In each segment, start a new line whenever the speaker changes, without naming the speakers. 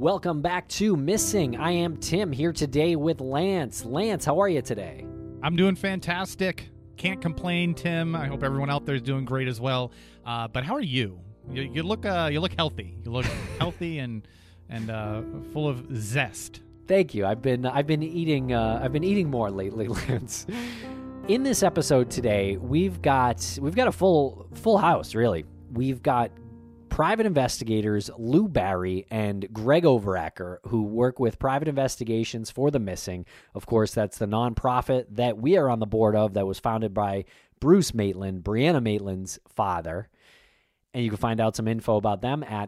Welcome back to Missing. I am Tim here today with Lance. Lance, how are you today?
I'm doing fantastic. Can't complain, Tim. I hope everyone out there is doing great as well. But how are you? You look healthy. You look healthy and full of zest.
Thank you. I've been eating more lately, Lance. In this episode today, we've got a full house, really. We've got private investigators Lou Barry and Greg Overacker, who work with private investigations for the missing. Of course, that's the nonprofit that we are on the board of that was founded by Bruce Maitland, Brianna Maitland's father. And you can find out some info about them at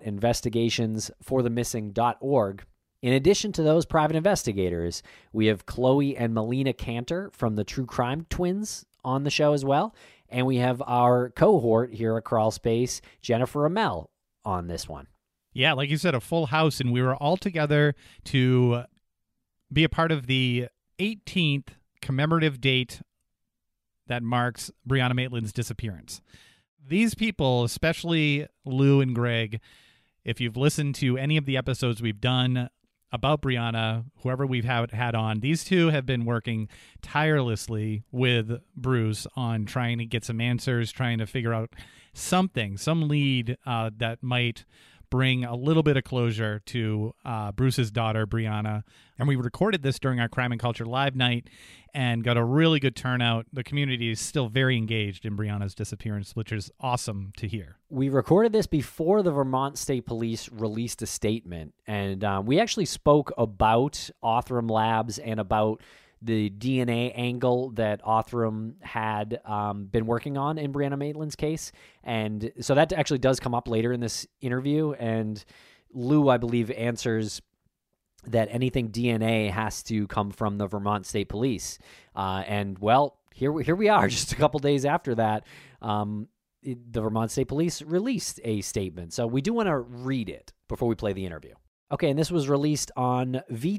investigationsforthemissing.org. In addition to those private investigators, we have Chloe and Melina Cantor from the True Crime Twins on the show as well. And we have our cohort here at Crawl Space, Jennifer Amell, on this one.
Yeah, like you said, a full house, and we were all together to be a part of the 18th commemorative date that marks Brianna Maitland's disappearance. These people, especially Lou and Greg, if you've listened to any of the episodes we've done about Brianna, whoever we've had on, these two have been working tirelessly with Bruce on trying to get some answers, trying to figure out some lead that might bring a little bit of closure to Bruce's daughter, Brianna. And we recorded this during our Crime and Culture Live night and got a really good turnout. The community is still very engaged in Brianna's disappearance, which is awesome to hear.
We recorded this before the Vermont State Police released a statement, and we actually spoke about Othram Labs and about the DNA angle that Othram had been working on in Brianna Maitland's case. And so that actually does come up later in this interview. And Lou, I believe, answers that anything DNA has to come from the Vermont State Police. And, well, here we are just a couple days after that. The Vermont State Police released a statement. So we do want to read it before we play the interview. Okay, and this was released on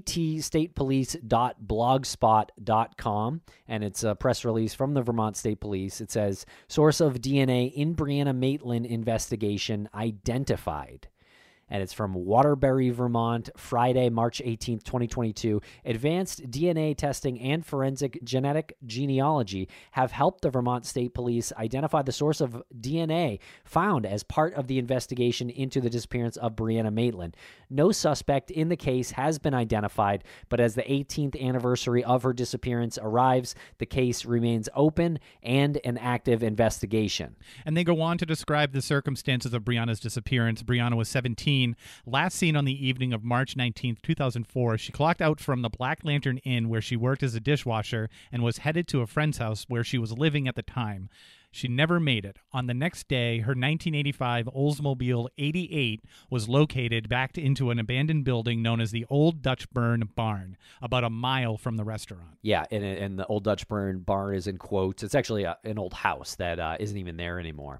vtstatepolice.blogspot.com, and it's a press release from the Vermont State Police. It says, source of DNA in Brianna Maitland investigation identified. And it's from Waterbury, Vermont, Friday, March 18th, 2022. Advanced DNA testing and forensic genetic genealogy have helped the Vermont State Police identify the source of DNA found as part of the investigation into the disappearance of Brianna Maitland. No suspect in the case has been identified, but as the 18th anniversary of her disappearance arrives, the case remains open and an active investigation.
And they go on to describe the circumstances of Brianna's disappearance. Brianna was 17. Last seen on the evening of March 19th, 2004, she clocked out from the Black Lantern Inn where she worked as a dishwasher and was headed to a friend's house where she was living at the time. She never made it. On the next day, her 1985 Oldsmobile 88 was located back into an abandoned building known as the Old Dutch Burn Barn, about a mile from the restaurant.
Yeah, and the Old Dutch Burn Barn is in quotes. It's actually an old house that isn't even there anymore.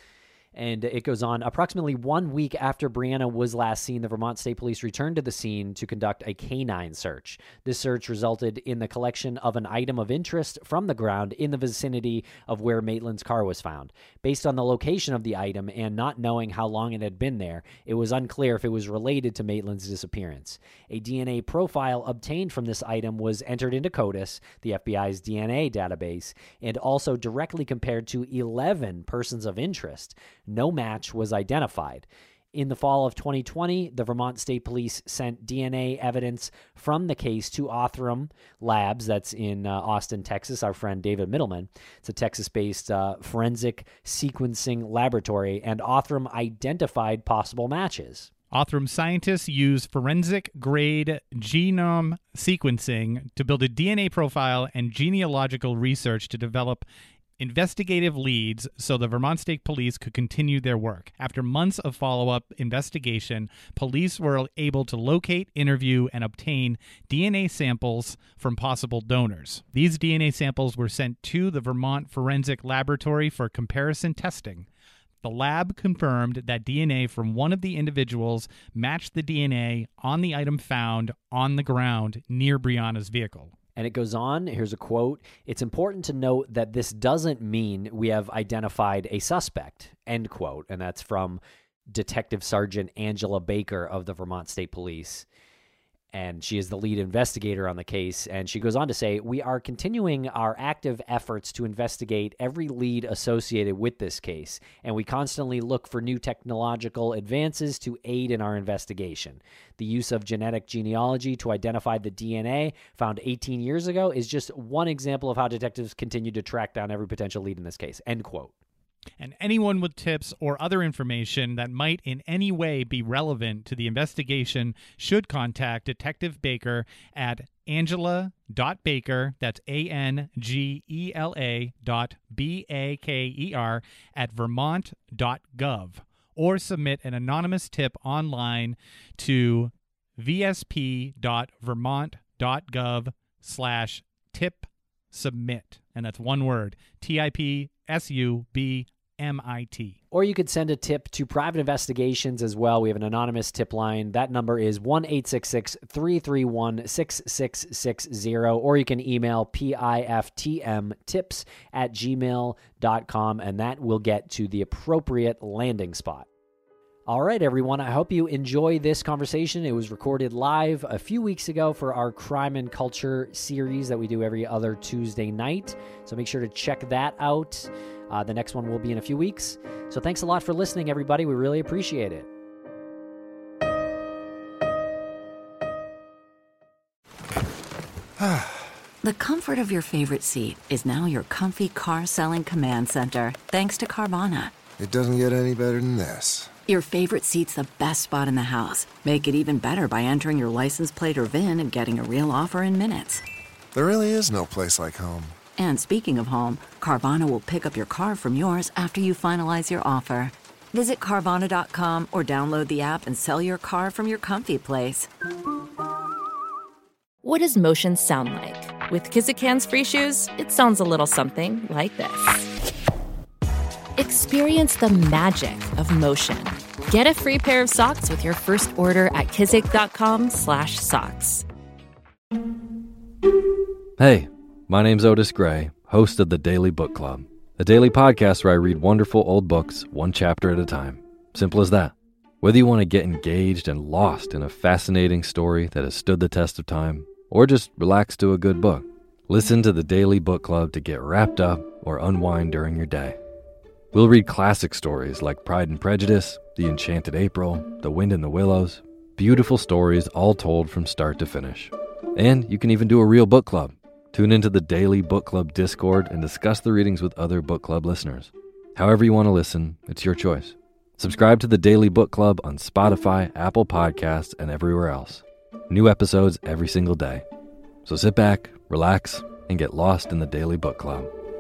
And it goes on, approximately 1 week after Brianna was last seen, the Vermont State Police returned to the scene to conduct a canine search. This search resulted in the collection of an item of interest from the ground in the vicinity of where Maitland's car was found. Based on the location of the item and not knowing how long it had been there, it was unclear if it was related to Maitland's disappearance. A DNA profile obtained from this item was entered into CODIS, the FBI's DNA database, and also directly compared to 11 persons of interest. No match was identified. In the fall of 2020, the Vermont State Police sent DNA evidence from the case to Othram Labs, that's in Austin, Texas, our friend David Middleman. It's a Texas-based forensic sequencing laboratory, and Othram identified possible matches.
Othram scientists use forensic-grade genome sequencing to build a DNA profile and genealogical research to develop investigative leads so the Vermont State Police could continue their work. After months of follow-up investigation, police were able to locate, interview, and obtain DNA samples from possible donors. These DNA samples were sent to the Vermont Forensic Laboratory for comparison testing. The lab confirmed that DNA from one of the individuals matched the DNA on the item found on the ground near Brianna's vehicle.
And it goes on, here's a quote, "It's important to note that this doesn't mean we have identified a suspect," end quote. And that's from Detective Sergeant Angela Baker of the Vermont State Police. And she is the lead investigator on the case. And she goes on to say, "We are continuing our active efforts to investigate every lead associated with this case, and we constantly look for new technological advances to aid in our investigation. The use of genetic genealogy to identify the DNA found 18 years ago is just one example of how detectives continue to track down every potential lead in this case." End quote.
And anyone with tips or other information that might in any way be relevant to the investigation should contact Detective Baker at angela.baker, that's angela.baker at vermont.gov, or submit an anonymous tip online to vsp.vermont.gov/tip submit. And that's one word, TIPSUBMIT.
Or you could send a tip to Private Investigations as well. We have an anonymous tip line. That number is 1-866-331-6660. Or you can email piftmtips@gmail.com, and that will get to the appropriate landing spot. All right, everyone. I hope you enjoy this conversation. It was recorded live a few weeks ago for our Crime and Culture series that we do every other Tuesday night. So make sure to check that out. The next one will be in a few weeks. So thanks a lot for listening, everybody. We really appreciate it.
The comfort of your favorite seat is now your comfy car selling command center, thanks to Carvana.
It doesn't get any better than this.
Your favorite seat's the best spot in the house. Make it even better by entering your license plate or VIN and getting a real offer in minutes.
There really is no place like home.
And speaking of home, Carvana will pick up your car from yours after you finalize your offer. Visit Carvana.com or download the app and sell your car from your comfy place.
What does motion sound like? With Kizikans free shoes, it sounds a little something like this. Experience the magic of motion. Get a free pair of socks with your first order at kizik.com/socks.
Hey, my name's Otis Gray, host of the Daily Book Club, a daily podcast where I read wonderful old books one chapter at a time. Simple as that. Whether you want to get engaged and lost in a fascinating story that has stood the test of time, or just relax to a good book, listen to the Daily Book Club to get wrapped up or unwind during your day. We'll read classic stories like Pride and Prejudice, The Enchanted April, The Wind in the Willows, beautiful stories all told from start to finish. And you can even do a real book club. Tune into the Daily Book Club Discord and discuss the readings with other book club listeners. However you want to listen, it's your choice. Subscribe to the Daily Book Club on Spotify, Apple Podcasts, and everywhere else. New episodes every single day. So sit back, relax, and get lost in the Daily Book Club.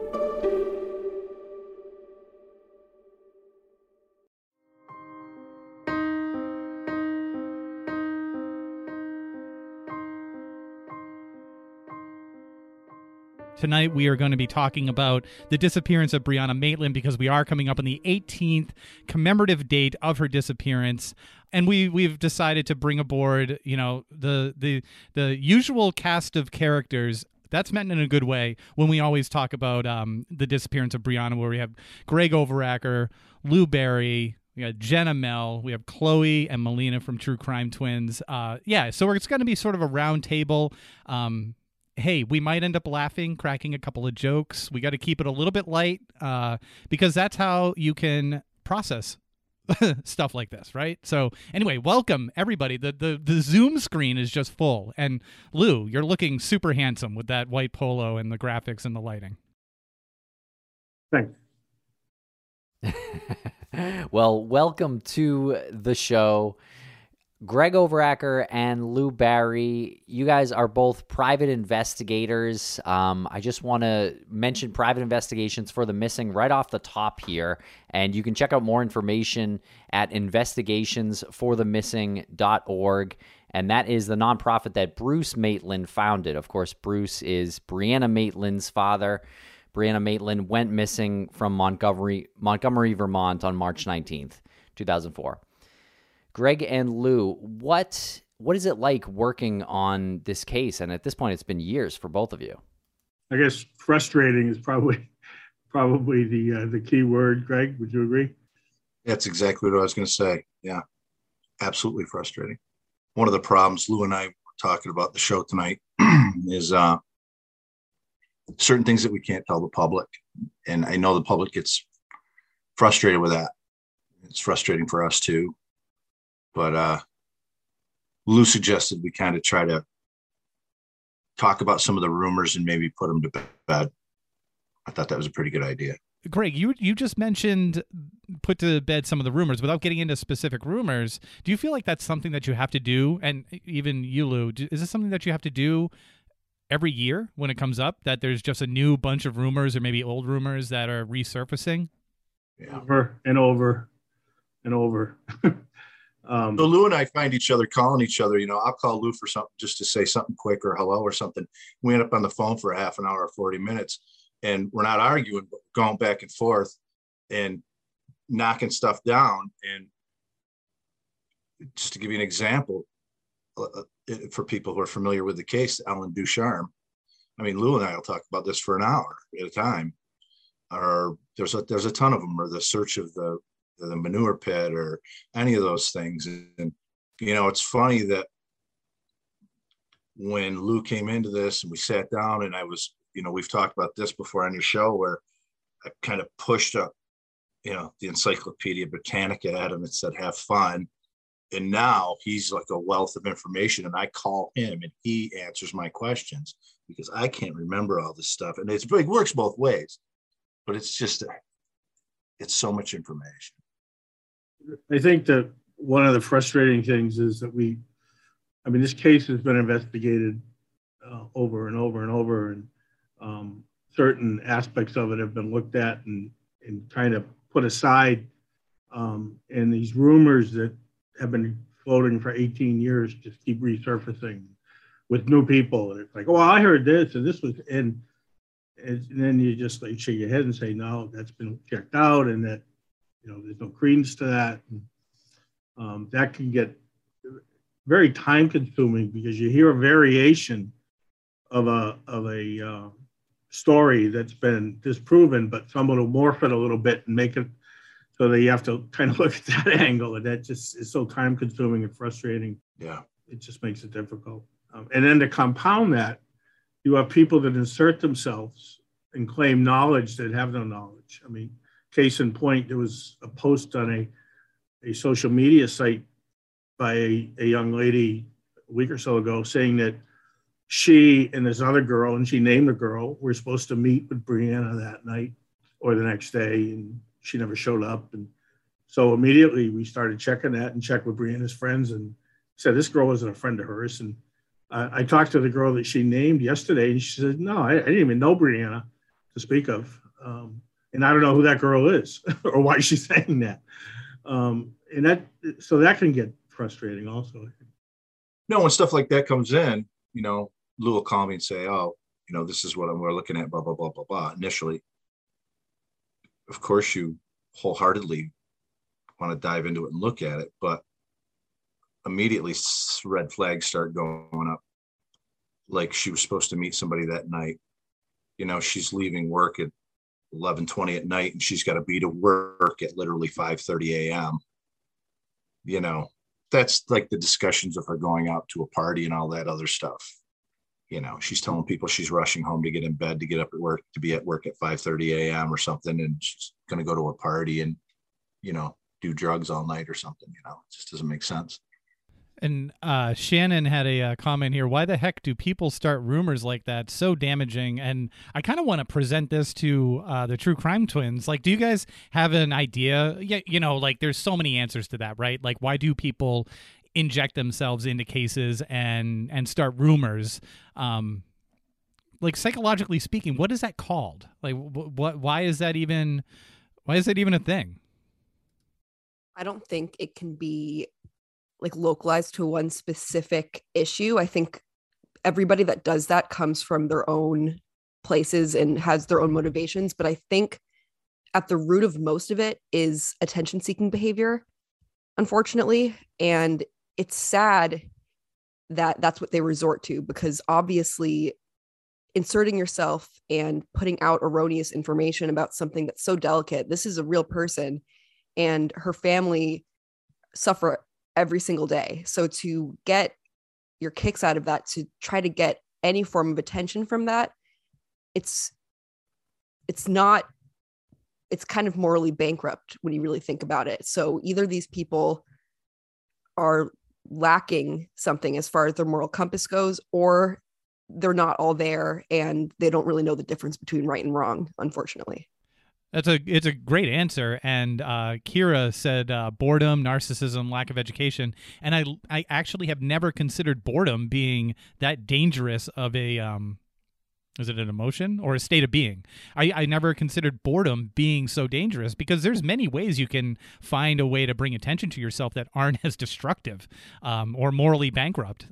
Tonight, we are going to be talking about the disappearance of Brianna Maitland because we are coming up on the 18th commemorative date of her disappearance. And we've decided to bring aboard, the usual cast of characters. That's meant in a good way when we always talk about the disappearance of Brianna, where we have Greg Overacker, Lou Barry, we got Jenna Mel, we have Chloe and Melina from True Crime Twins. So it's going to be sort of a round table. Hey, we might end up laughing, cracking a couple of jokes. We got to keep it a little bit light because that's how you can process stuff like this, right? So anyway, welcome everybody. The Zoom screen is just full. And Lou, you're looking super handsome with that white polo and the graphics and the lighting.
Thanks.
Well, welcome to the show. Greg Overacker and Lou Barry, you guys are both private investigators. I just want to mention Private Investigations for the Missing right off the top here. And you can check out more information at investigationsforthemissing.org. And that is the nonprofit that Bruce Maitland founded. Of course, Bruce is Brianna Maitland's father. Brianna Maitland went missing from Montgomery, Vermont on March 19th, 2004. Greg and Lou, what is it like working on this case? And at this point, it's been years for both of you.
I guess frustrating is probably the key word. Greg, would you agree?
That's exactly what I was going to say. Yeah, absolutely frustrating. One of the problems Lou and I were talking about the show tonight is certain things that we can't tell the public. And I know the public gets frustrated with that. It's frustrating for us too. But Lou suggested we kind of try to talk about some of the rumors and maybe put them to bed. I thought that was a pretty good idea.
Greg, you just mentioned put to bed some of the rumors without getting into specific rumors. Do you feel like that's something that you have to do? And even you, Lou, is this something that you have to do every year when it comes up, that there's just a new bunch of rumors or maybe old rumors that are resurfacing?
Yeah. Over and over and over.
So Lou and I find each other calling each other. I'll call Lou for something just to say something quick or hello or something. We end up on the phone for a half an hour or 40 minutes. And we're not arguing, but going back and forth and knocking stuff down. And just to give you an example, for people who are familiar with the case, Ellen Ducharme, I mean, Lou and I will talk about this for an hour at a time. Or there's a ton of them, or the search of the manure pit, or any of those things. And it's funny that when Lou came into this and we sat down, and I was, we've talked about this before on your show, where I kind of pushed up, the Encyclopedia Britannica at him and said, have fun. And now he's like a wealth of information, and I call him and he answers my questions because I can't remember all this stuff. And it works both ways, but it's so much information.
I think that one of the frustrating things is that this case has been investigated over and over and over, and certain aspects of it have been looked at and kind of put aside. And these rumors that have been floating for 18 years just keep resurfacing with new people. And it's like, oh, I heard this, and this was, and then you just like shake your head and say, no, that's been checked out, and that, there's no credence to that. And, that can get very time consuming because you hear a variation of a story that's been disproven, but someone will morph it a little bit and make it so that you have to kind of look at that angle. And that just is so time consuming and frustrating.
Yeah.
It just makes it difficult. And then to compound that, you have people that insert themselves and claim knowledge that have no knowledge. I mean, case in point, there was a post on a social media site by a young lady a week or so ago saying that she and this other girl, and she named the girl, were supposed to meet with Brianna that night or the next day, and she never showed up. And so immediately we started checking that and checked with Brianna's friends and said this girl wasn't a friend of hers. And I talked to the girl that she named yesterday, and she said, no, I didn't even know Brianna to speak of. And I don't know who that girl is or why she's saying that. So that can get frustrating also.
No, when stuff like that comes in, Lou will call me and say, oh, this is what we're looking at, blah, blah, blah, blah, blah. Initially, of course, you wholeheartedly want to dive into it and look at it, but immediately red flags start going up. Like she was supposed to meet somebody that night. She's leaving work at 11:20 at night, and she's got to be to work at literally 5:30 a.m. That's like the discussions of her going out to a party and all that other stuff. She's telling people she's rushing home to get in bed, to get up at work, to be at work at 5:30 a.m. or something, and she's going to go to a party and, do drugs all night or something. It just doesn't make sense.
And Shannon had a comment here. Why the heck do people start rumors like that? So damaging. And I kind of want to present this to the True Crime Twins. Like, do you guys have an idea? Yeah, like there's so many answers to that, right? Like, why do people inject themselves into cases and start rumors? Like, psychologically speaking, what is that called? Like, why is that even a thing?
I don't think it can be like localized to one specific issue. I think everybody that does that comes from their own places and has their own motivations. But I think at the root of most of it is attention-seeking behavior, unfortunately. And it's sad that that's what they resort to, because obviously inserting yourself and putting out erroneous information about something that's so delicate, this is a real person, and her family suffer every single day. So to get your kicks out of that, to try to get any form of attention from that, it's kind of morally bankrupt when you really think about it. So either these people are lacking something as far as their moral compass goes, or they're not all there and they don't really know the difference between right and wrong, unfortunately.
It's a great answer. And Kira said boredom, narcissism, lack of education. And I actually have never considered boredom being that dangerous of a is it an emotion or a state of being? I never considered boredom being so dangerous, because there's many ways you can find a way to bring attention to yourself that aren't as destructive or morally bankrupt.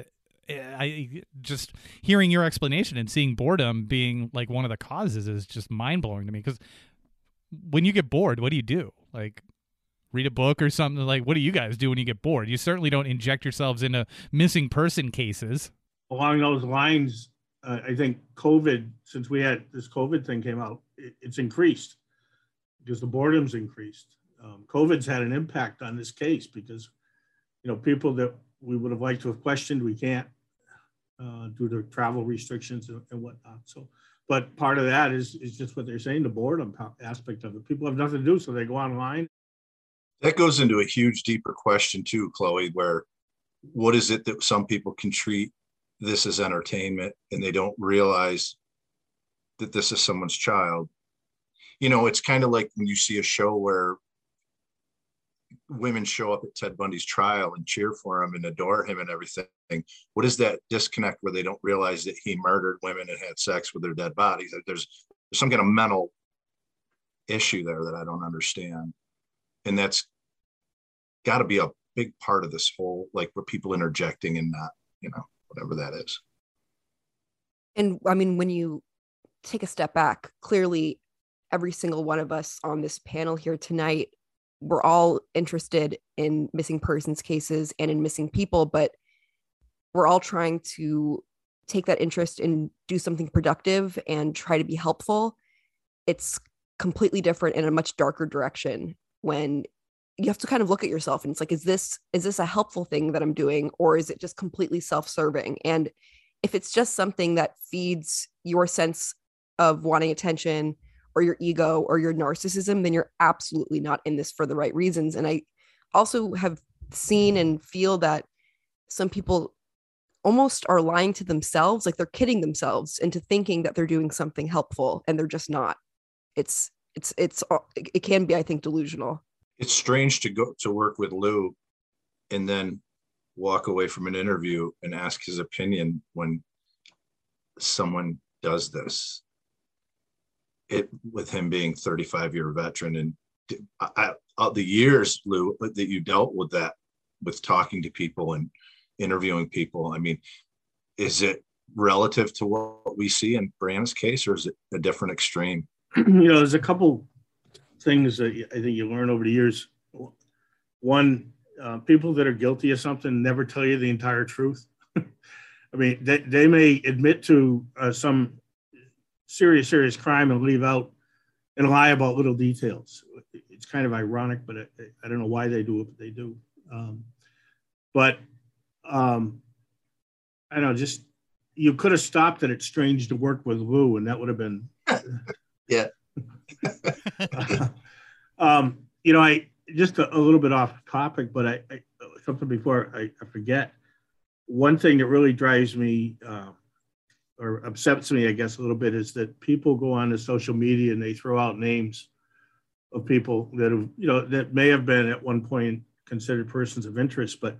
I just hearing your explanation and seeing boredom being like one of the causes is just mind blowing to me. Because when you get bored, what do you do? Like read a book or something? Like, what do you guys do when you get bored? You certainly don't inject yourselves into missing person cases.
Along those lines, I think COVID, since we had this COVID thing came out, it's increased because the boredom's increased. COVID's had an impact on this case because, people that we would have liked to have questioned, we can't due to travel restrictions and whatnot. So, but part of that is just what they're saying, the boredom aspect of it. People have nothing to do, so they go online.
That goes into a huge, deeper question too, Chloe, where what is it that some people can treat this as entertainment and they don't realize that this is someone's child? It's kind of like when you see a show where women show up at Ted Bundy's trial and cheer for him and adore him and everything. What is that disconnect where they don't realize that he murdered women and had sex with their dead bodies? There's some kind of mental issue there that I don't understand. And that's got to be a big part of this whole, like, where people interjecting and not, whatever that is.
And I mean, when you take a step back, clearly every single one of us on this panel here tonight, we're all interested in missing persons cases and in missing people, but we're all trying to take that interest and do something productive and try to be helpful. It's completely different in a much darker direction when you have to kind of look at yourself and it's like, is this a helpful thing that I'm doing, or is it just completely self-serving? And if it's just something that feeds your sense of wanting attention or your ego or your narcissism, then you're absolutely not in this for the right reasons. And I also have seen and feel that some people almost are lying to themselves, like they're kidding themselves into thinking that they're doing something helpful, and they're just not. It can be, I think, delusional.
It's strange to go to work with Lou and then walk away from an interview and ask his opinion when someone does this. With him being 35-year veteran, and the years, Lou, that you dealt with that, with talking to people and interviewing people, I mean, is it relative to what we see in Brianna's case, or is it a different extreme?
There's a couple things that I think you learn over the years. One, people that are guilty of something never tell you the entire truth. I mean, they may admit to some serious crime and leave out and lie about little details. It's kind of ironic, but I don't know why they do it, but they do. I know, just, you could have stopped it. It's strange to work with Lou, and that would have been
yeah.
I just a little bit off topic, but I something before I forget. One thing that really drives me or upsets me, I guess, a little bit, is that people go on to social media and they throw out names of people that have, that may have been at one point considered persons of interest, but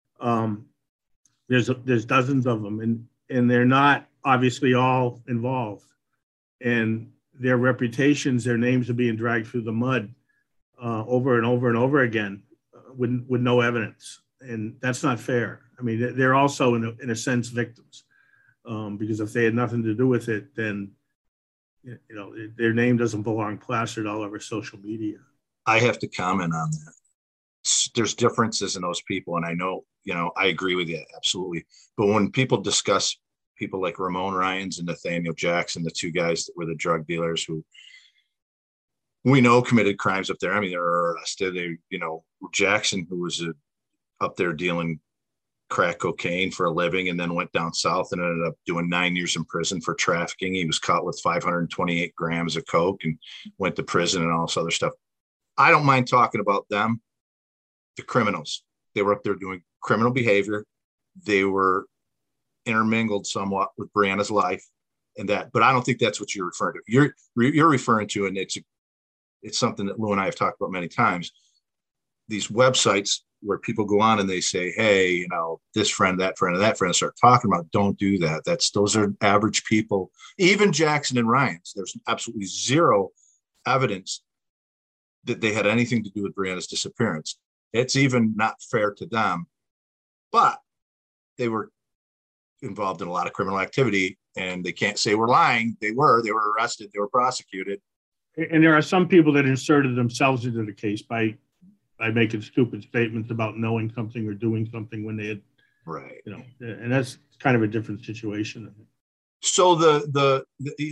there's dozens of them, and they're not obviously all involved, and their reputations, their names are being dragged through the mud over and over and over again with no evidence, and that's not fair. I mean, they're also in a sense victims. Because if they had nothing to do with it, then their name doesn't belong plastered all over social media.
I have to comment on that. There's differences in those people, and I know, I agree with you absolutely. But when people discuss people like Ramon Ryans and Nathaniel Jackson, the two guys that were the drug dealers who we know committed crimes up there. I mean, they were arrested. Jackson, who was up there dealing crack cocaine for a living and then went down south and ended up doing 9 years in prison for trafficking. He was caught with 528 grams of coke and went to prison and all this other stuff. I don't mind talking about them. The criminals, they were up there doing criminal behavior. They were intermingled somewhat with Brianna's life and that, but I don't think that's what you're referring to. You're referring to, and it's something that Lou and I have talked about many times, these websites where people go on and they say, hey, this friend, that friend, and that friend, start talking about, don't do that. Those are average people. Even Jackson and Ryan's, there's absolutely zero evidence that they had anything to do with Brianna's disappearance. It's even not fair to them, but they were involved in a lot of criminal activity and they can't say we're lying. They were arrested. They were prosecuted.
And there are some people that inserted themselves into the case by making stupid statements about knowing something or doing something when they had,
right.
And that's kind of a different situation.
So the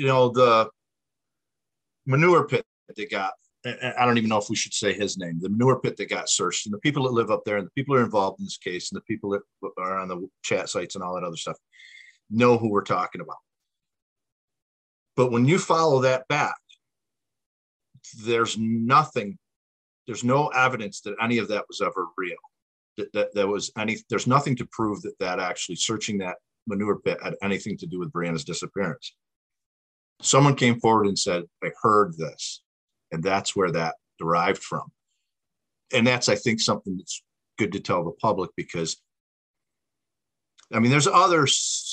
manure pit that they got, I don't even know if we should say his name, the manure pit that got searched, and the people that live up there and the people that are involved in this case and the people that are on the chat sites and all that other stuff know who we're talking about. But when you follow that back, there's no evidence that any of that was ever real. There's nothing to prove that actually searching that manure pit had anything to do with Brianna's disappearance. Someone came forward and said, I heard this. And that's where that derived from. And that's, I think, something that's good to tell the public because, I mean, there's other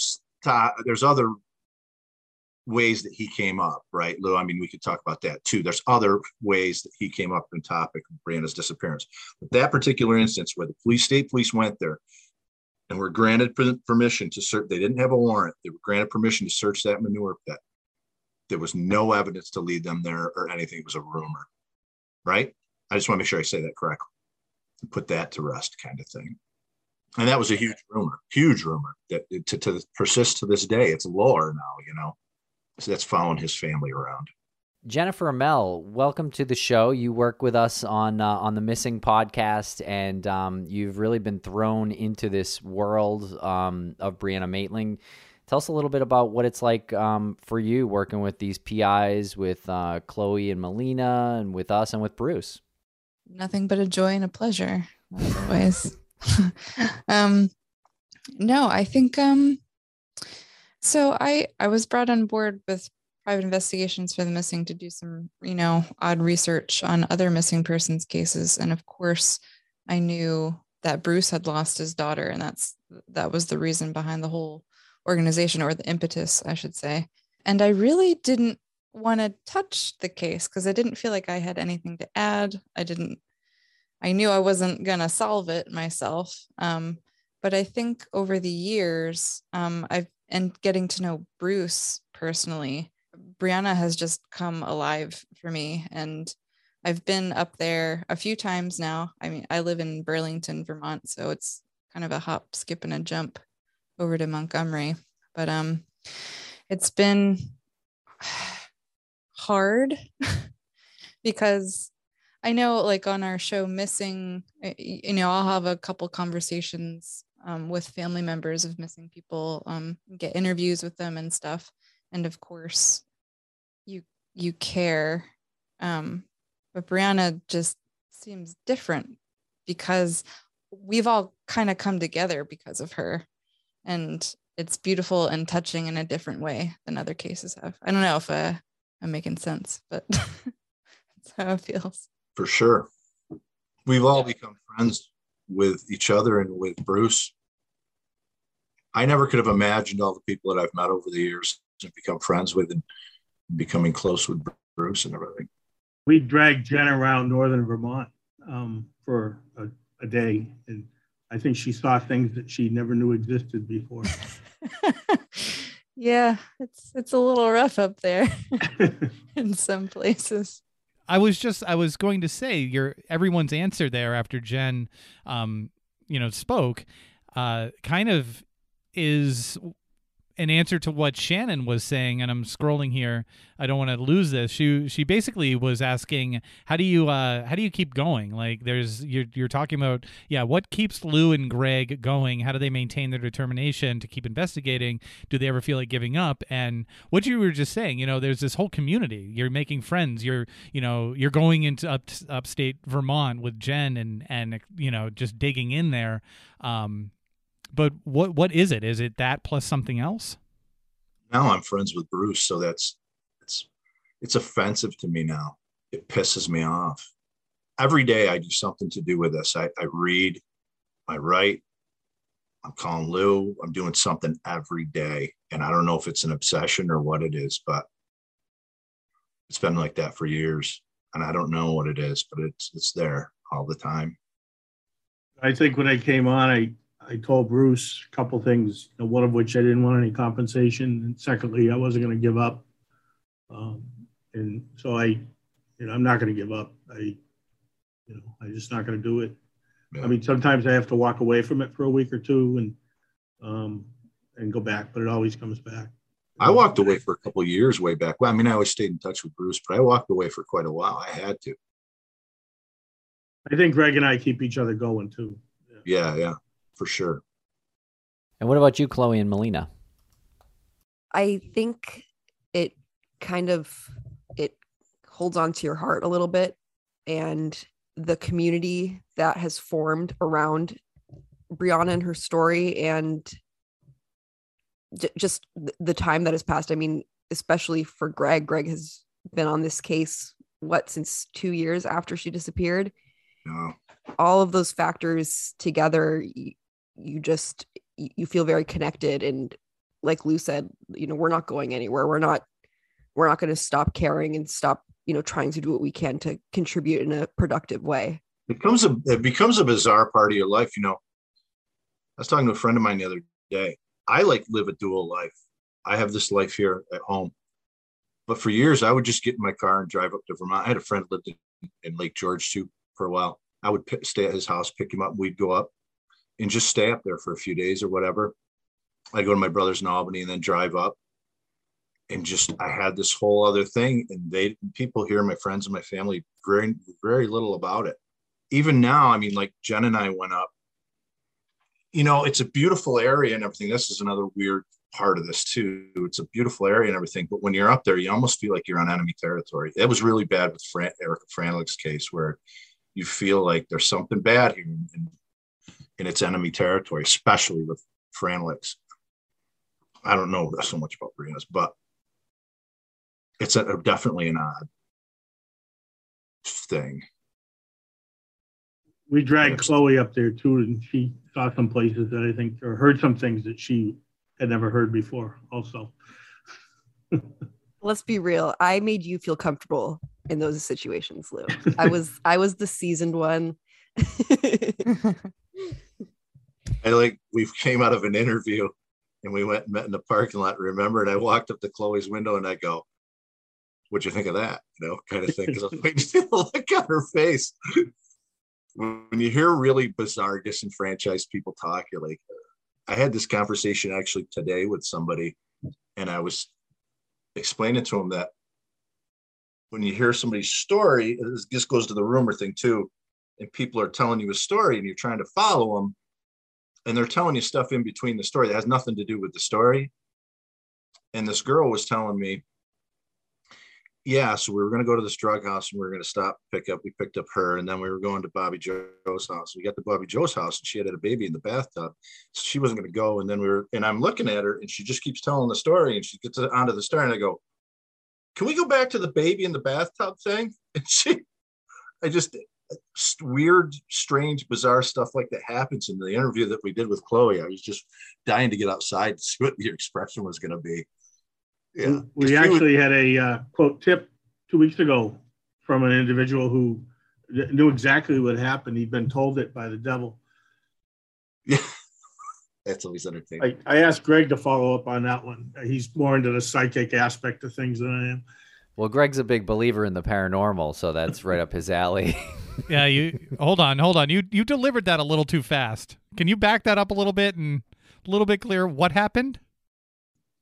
ways that he came up, right, Lou? I mean, we could talk about that too. There's other ways that he came up in topic of Brianna's disappearance. But that particular instance where the state police went there and were granted permission to search, they didn't have a warrant. They were granted permission to search that manure pit. There was no evidence to lead them there or anything. It was a rumor, right? I just want to make sure I say that correctly. Put that to rest kind of thing. And that was a huge rumor that to persist to this day. It's lore now, So that's following his family around.
Jennifer Amell, welcome to the show. You work with us on the Missing podcast, and you've really been thrown into this world of Brianna Maitling. Tell us a little bit about what it's like for you working with these PIs, with Chloe and Melina, and with us and with Bruce.
Nothing but a joy and a pleasure, as always. No, I think so I was brought on board with Private Investigations for the Missing to do some, odd research on other missing persons cases. And of course, I knew that Bruce had lost his daughter, and that was the reason behind the whole organization, or the impetus, I should say. And I really didn't want to touch the case because I didn't feel like I had anything to add. I knew I wasn't going to solve it myself. But I think over the years, and getting to know Bruce personally, Brianna has just come alive for me. And I've been up there a few times now. I mean, I live in Burlington, Vermont, so it's kind of a hop, skip, and a jump over to Montgomery. But it's been hard because I know, like, on our show Missing, I'll have a couple conversations with family members of missing people, get interviews with them and stuff. And of course, you care. But Brianna just seems different because we've all kind of come together because of her. And it's beautiful and touching in a different way than other cases have. I don't know if I'm making sense, but that's how it feels.
For sure. We've all become friends with each other and with Bruce. I never could have imagined all the people that I've met over the years and become friends with and becoming close with Bruce and everything.
We dragged Jen around northern Vermont for a day, and I think she saw things that she never knew existed before.
Yeah, it's a little rough up there in some places.
I was going to say everyone's answer there after Jen, spoke, kind of is an answer to what Shannon was saying, and I'm scrolling here. I don't want to lose this. She basically was asking, how do you keep going? Like, you're talking about, what keeps Lou and Greg going? How do they maintain their determination to keep investigating? Do they ever feel like giving up? And what you were just saying, there's this whole community. You're making friends. You're going into upstate Vermont with Jen and just digging in there. But what is it? Is it that plus something else?
Now I'm friends with Bruce, so it's offensive to me now. It pisses me off. Every day I do something to do with this. I read, I write, I'm calling Lou, I'm doing something every day. And I don't know if it's an obsession or what it is, but it's been like that for years. And I don't know what it is, but it's there all the time.
I think when I came on, I told Bruce a couple things, one of which I didn't want any compensation. And secondly, I wasn't going to give up. And so I'm not going to give up. I'm just not going to do it. Yeah. I mean, sometimes I have to walk away from it for a week or two and go back, but it always comes back.
I walked away for a couple of years way back. Well, I mean, I always stayed in touch with Bruce, but I walked away for quite a while. I had to.
I think Greg and I keep each other going too.
Yeah, for sure.
And what about you, Chloe and Melina?
I think it holds on to your heart a little bit, and the community that has formed around Brianna and her story, and just the time that has passed. I mean, especially for Greg. Greg has been on this case, since 2 years after she disappeared.
No.
All of those factors together, you feel very connected. And like Lou said, we're not going anywhere. We're not going to stop caring and stop, trying to do what we can to contribute in a productive way.
It becomes a bizarre part of your life. I was talking to a friend of mine the other day. I live a dual life. I have this life here at home, but for years I would just get in my car and drive up to Vermont. I had a friend who lived in Lake George too for a while. I would stay at his house, pick him up. We'd go up and just stay up there for a few days or whatever. I'd go to my brother's in Albany and then drive up. And I had this whole other thing. And people here, my friends and my family, very, very little about it. Even now, I mean, like Jen and I went up. It's a beautiful area and everything. This is another weird part of this too. It's a beautiful area and everything. But when you're up there, you almost feel like you're on enemy territory. It was really bad with Erica Franlich's case, where you feel like there's something bad here in its enemy territory, especially with Franlich's. I don't know so much about Brianna's, but it's definitely an odd thing.
We dragged Chloe up there too, and she saw some places that I think, or heard some things that she had never heard before also.
Let's be real. I made you feel comfortable in those situations, Lou. I was the seasoned one.
We came out of an interview and we went and met in the parking lot, remember? And I walked up to Chloe's window and I go, "What'd you think of that?" Kind of thing. Because I was waiting to see the look on her face. When you hear really bizarre, disenfranchised people talk, you're like, I had this conversation actually today with somebody, and I was explaining to him that when you hear somebody's story, this goes to the rumor thing too, and people are telling you a story and you're trying to follow them, and they're telling you stuff in between the story that has nothing to do with the story. And this girl was telling me, so we were going to go to this drug house and we were going to stop, pick up. We picked up her, and then we were going to Bobby Joe's house. We got to Bobby Joe's house and she had a baby in the bathtub. So she wasn't going to go. And then and I'm looking at her and she just keeps telling the story, and she gets onto the story and I go, "Can we go back to the baby in the bathtub thing?" And weird, strange, bizarre stuff like that happens in the interview that we did with Chloe. I was just dying to get outside to see what your expression was going to be. Yeah,
we actually had a quote tip 2 weeks ago from an individual who knew exactly what happened. He'd been told it by the devil.
Yeah, that's always entertaining.
I asked Greg to follow up on that one. He's more into the psychic aspect of things than I am.
Well, Greg's a big believer in the paranormal, so that's right up his alley.
Yeah, hold on. You delivered that a little too fast. Can you back that up a little bit and a little bit clearer? What happened?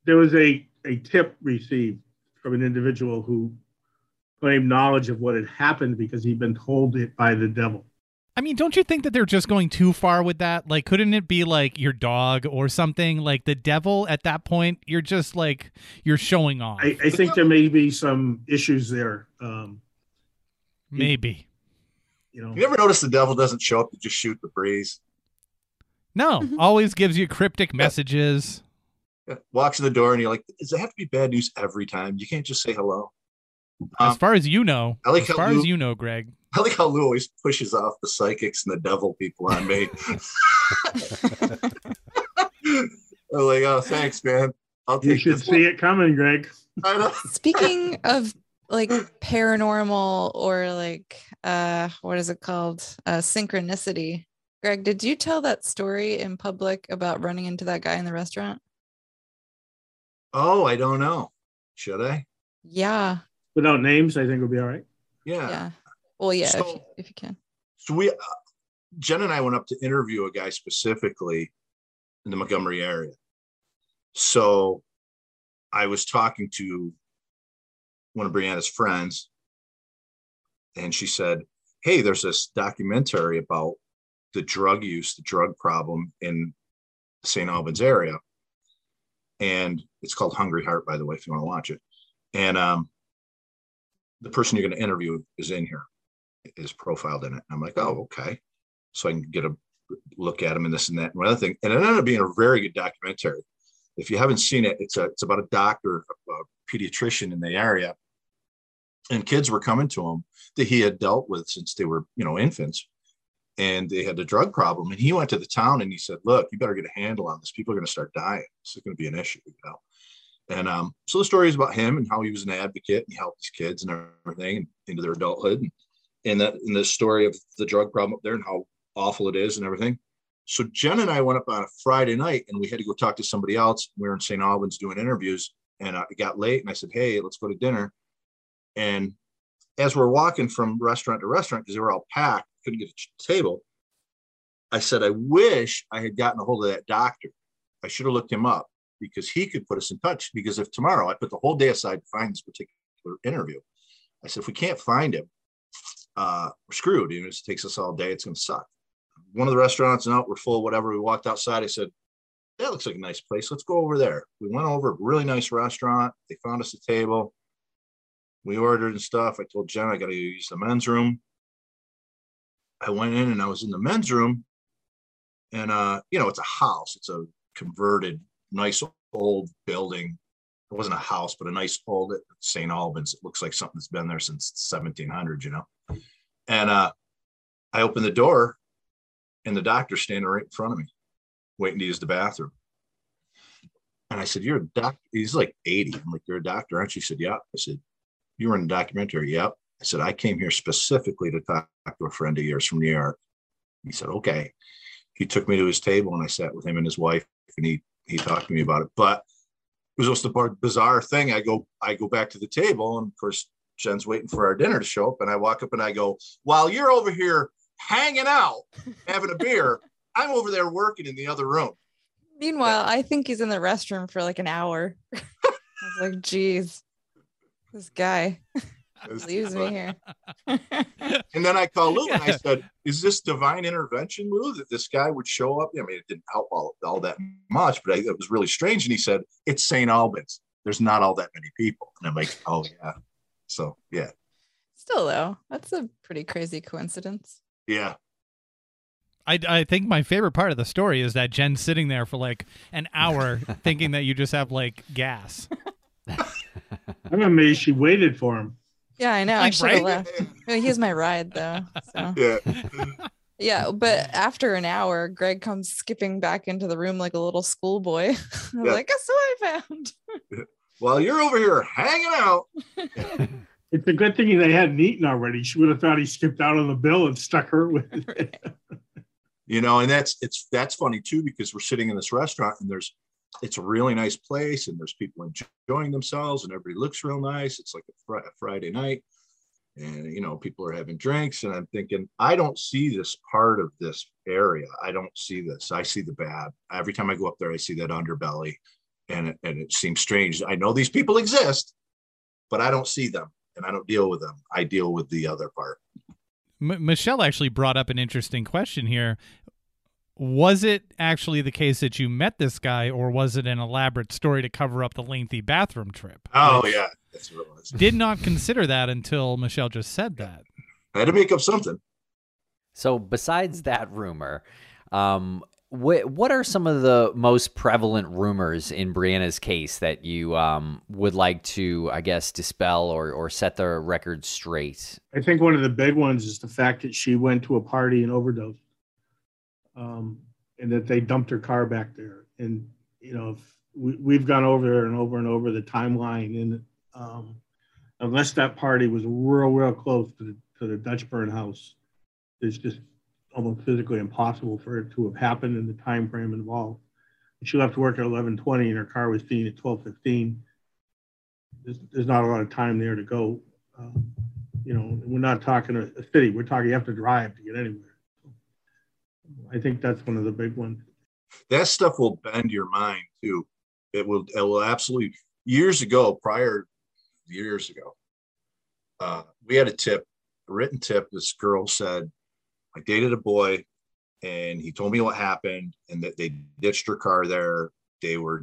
there was a tip received from an individual who claimed knowledge of what had happened because he'd been told it by the devil.
I mean, don't you think that they're just going too far with that? Like, couldn't it be like your dog or something? Like the devil at that point, you're just like, you're showing off.
I think there may be some issues there.
Maybe.
You ever notice the devil doesn't show up to just shoot the breeze?
No, always gives you cryptic messages.
Walks in the door and you're like, does it have to be bad news every time? You can't just say hello.
As far as you know,
as
you know, Greg.
I like how Lou always pushes off the psychics and the devil people on me. I'm like, oh, thanks, man.
You should see it coming, Greg.
I know.
Speaking of like paranormal or like what is it called? Synchronicity. Greg, did you tell that story in public about running into that guy in the restaurant?
Oh, I don't know. Should I?
Yeah.
Without names, I think it'll be all right.
Yeah. Well, yeah,
So,
if you can.
So Jen and I went up to interview a guy specifically in the Montgomery area. So I was talking to one of Brianna's friends, and she said, hey, there's this documentary about the drug use, the drug problem in the St. Albans area. And it's called Hungry Heart, by the way, if you want to watch it. And the person you're going to interview is in here, is profiled in it. I'm like, oh, okay. So I can get a look at him and this and that and one other thing. And it ended up being a very good documentary. If you haven't seen it, it's about a doctor, a pediatrician in the area. And kids were coming to him that he had dealt with since they were, infants. And they had a drug problem. And he went to the town and he said, look, you better get a handle on this. People are going to start dying. This is going to be an issue, And so the story is about him and how he was an advocate and he helped these kids and everything into their adulthood. And the story of the drug problem up there and how awful it is and everything. So Jen and I went up on a Friday night and we had to go talk to somebody else. We were in St. Albans doing interviews and it got late and I said, hey, let's go to dinner. And as we're walking from restaurant to restaurant, because they were all packed, couldn't get a table, I said, I wish I had gotten a hold of that doctor. I should have looked him up because he could put us in touch. Because if tomorrow I put the whole day aside to find this particular interview, I said, if we can't find him, we're screwed. It takes us all day. It's going to suck. One of the restaurants, and we're full, whatever. We walked outside. I said, that looks like a nice place. Let's go over there. We went over a really nice restaurant. They found us a table. We ordered and stuff. I told Jen I got to use the men's room. I went in and I was in the men's room. And, it's a house. It's a converted, nice old building. It wasn't a house, but a nice old St. Albans. It looks like something that's been there since 1700, And I opened the door and the doctor's standing right in front of me, waiting to use the bathroom. And I said, you're a doctor? He's like 80. I'm like, you're a doctor, aren't you? He said, yeah. I said, you were in a documentary? Yep. I said, I came here specifically to talk to a friend of yours from New York. He said, okay. He took me to his table and I sat with him and his wife and he talked to me about it. But it was just a bizarre thing. I go back to the table and of course, Jen's waiting for our dinner to show up. And I walk up and I go, while you're over here hanging out, having a beer, I'm over there working in the other room.
Meanwhile, I think he's in the restroom for like an hour. I was like, geez, this guy leaves me here.
And then I called Lou and I said, is this divine intervention, Lou, that this guy would show up? I mean, it didn't help all that much, but it was really strange. And he said, it's St. Albans. There's not all that many people. And I'm like, oh, yeah. So, yeah.
Still, though, that's a pretty crazy coincidence.
Yeah.
I think my favorite part of the story is that Jen's sitting there for like an hour thinking that you just have like gas.
I'm amazed she waited for him.
Yeah, I know. I should have left. He's my ride, though. So.
Yeah.
Yeah, but after an hour, Greg comes skipping back into the room like a little schoolboy. I was like, guess what I found?
Well, you're over here hanging out.
It's a good thing they hadn't eaten already. She would have thought he skipped out on the bill and stuck her with it.
And that's funny too, because we're sitting in this restaurant and it's a really nice place and there's people enjoying themselves and everybody looks real nice. It's like a Friday night and, people are having drinks and I'm thinking, I don't see this part of this area. I don't see this. I see the bad. Every time I go up there, I see that underbelly And it seems strange. I know these people exist, but I don't see them and I don't deal with them. I deal with the other part.
Michelle actually brought up an interesting question here. Was it actually the case that you met this guy, or was it an elaborate story to cover up the lengthy bathroom trip?
Oh, yeah. That's what it was.
Did not consider that until Michelle just said that.
I had to make up something.
So besides that rumor, what are some of the most prevalent rumors in Brianna's case that you would like to, I guess, dispel or set the record straight?
I think one of the big ones is the fact that she went to a party and overdosed, and that they dumped her car back there. And, you know, we've gone over there and over the timeline, and unless that party was real close to the Dutch Burn house, it's just almost physically impossible for it to have happened in the time frame involved. She left work at 11:20 and her car was seen at 12:15. There's not a lot of time there to go. You know, we're not talking a city. We're talking you have to drive to get anywhere. I think that's one of the big ones.
That stuff will bend your mind too. It will absolutely. Years ago, we had a written tip. This girl said, I dated a boy and he told me what happened and that they ditched her car there. They were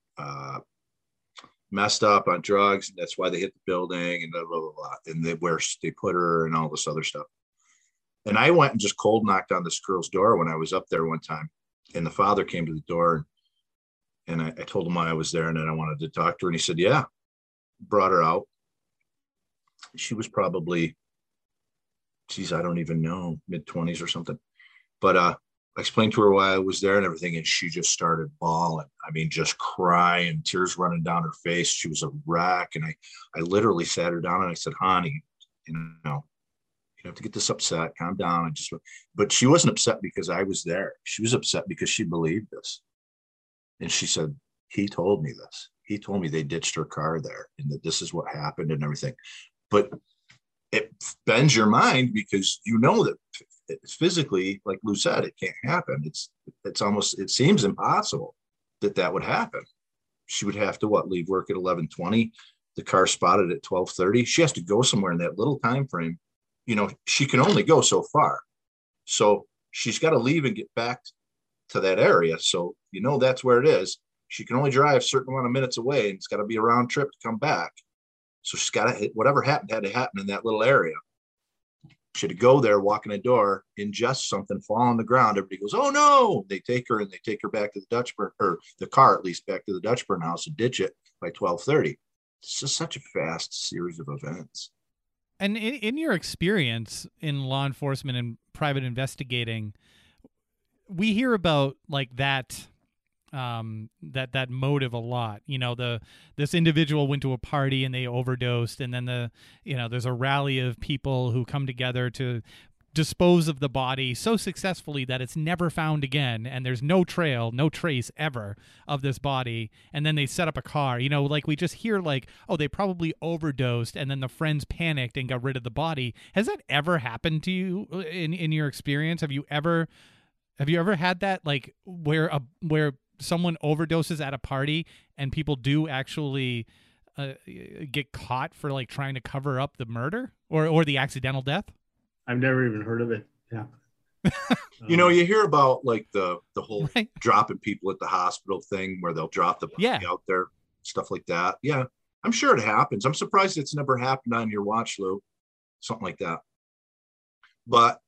messed up on drugs. And that's why they hit the building and blah, blah, blah, blah. And where they put her and all this other stuff. And I went and just cold knocked on this girl's door when I was up there one time. And the father came to the door and I told him why I was there and then I wanted to talk to her. And he said, yeah, brought her out. She was probably, I don't even know, mid-20s or something. But I explained to her why I was there and everything, and she just started bawling. I mean, just crying, tears running down her face. She was a wreck. And I literally sat her down and I said, honey, you know, you don't have to get this upset. Calm down. But she wasn't upset because I was there. She was upset because she believed this. And she said, he told me this. He told me they ditched her car there and that this is what happened and everything. But it bends your mind because you know that it's physically, like Lou said, it can't happen. It's almost, it seems impossible that would happen. She would have to leave work at 11:20, the car spotted at 12:30. She has to go somewhere in that little time frame. You know, she can only go so far. So she's got to leave and get back to that area. So, you know, that's where it is. She can only drive a certain amount of minutes away and it's got to be a round trip to come back. So she's got to hit whatever happened had to happen in that little area. She had to go there, walk in the door, ingest something, fall on the ground. Everybody goes, oh no. They take her back to the Dutch Burn, or the car at least, back to the Dutch Burn house and ditch it by 12:30. It's just such a fast series of events.
And in your experience in law enforcement and private investigating, we hear about like that motive a lot. You know, this individual went to a party and they overdosed, and then there's a rally of people who come together to dispose of the body so successfully that it's never found again, and there's no trace ever of this body, and then they set up a car. You know, like we just hear like, oh, they probably overdosed and then the friends panicked and got rid of the body. Has that ever happened to you in your experience? Have you ever had that, like where someone overdoses at a party and people do actually get caught for like trying to cover up the murder or the accidental death?
I've never even heard of it. Yeah.
You know, you hear about like the whole dropping people at the hospital thing where they'll drop the body out there, stuff like that. Yeah, I'm sure it happens. I'm surprised it's never happened on your watch, Lou. Something like that. But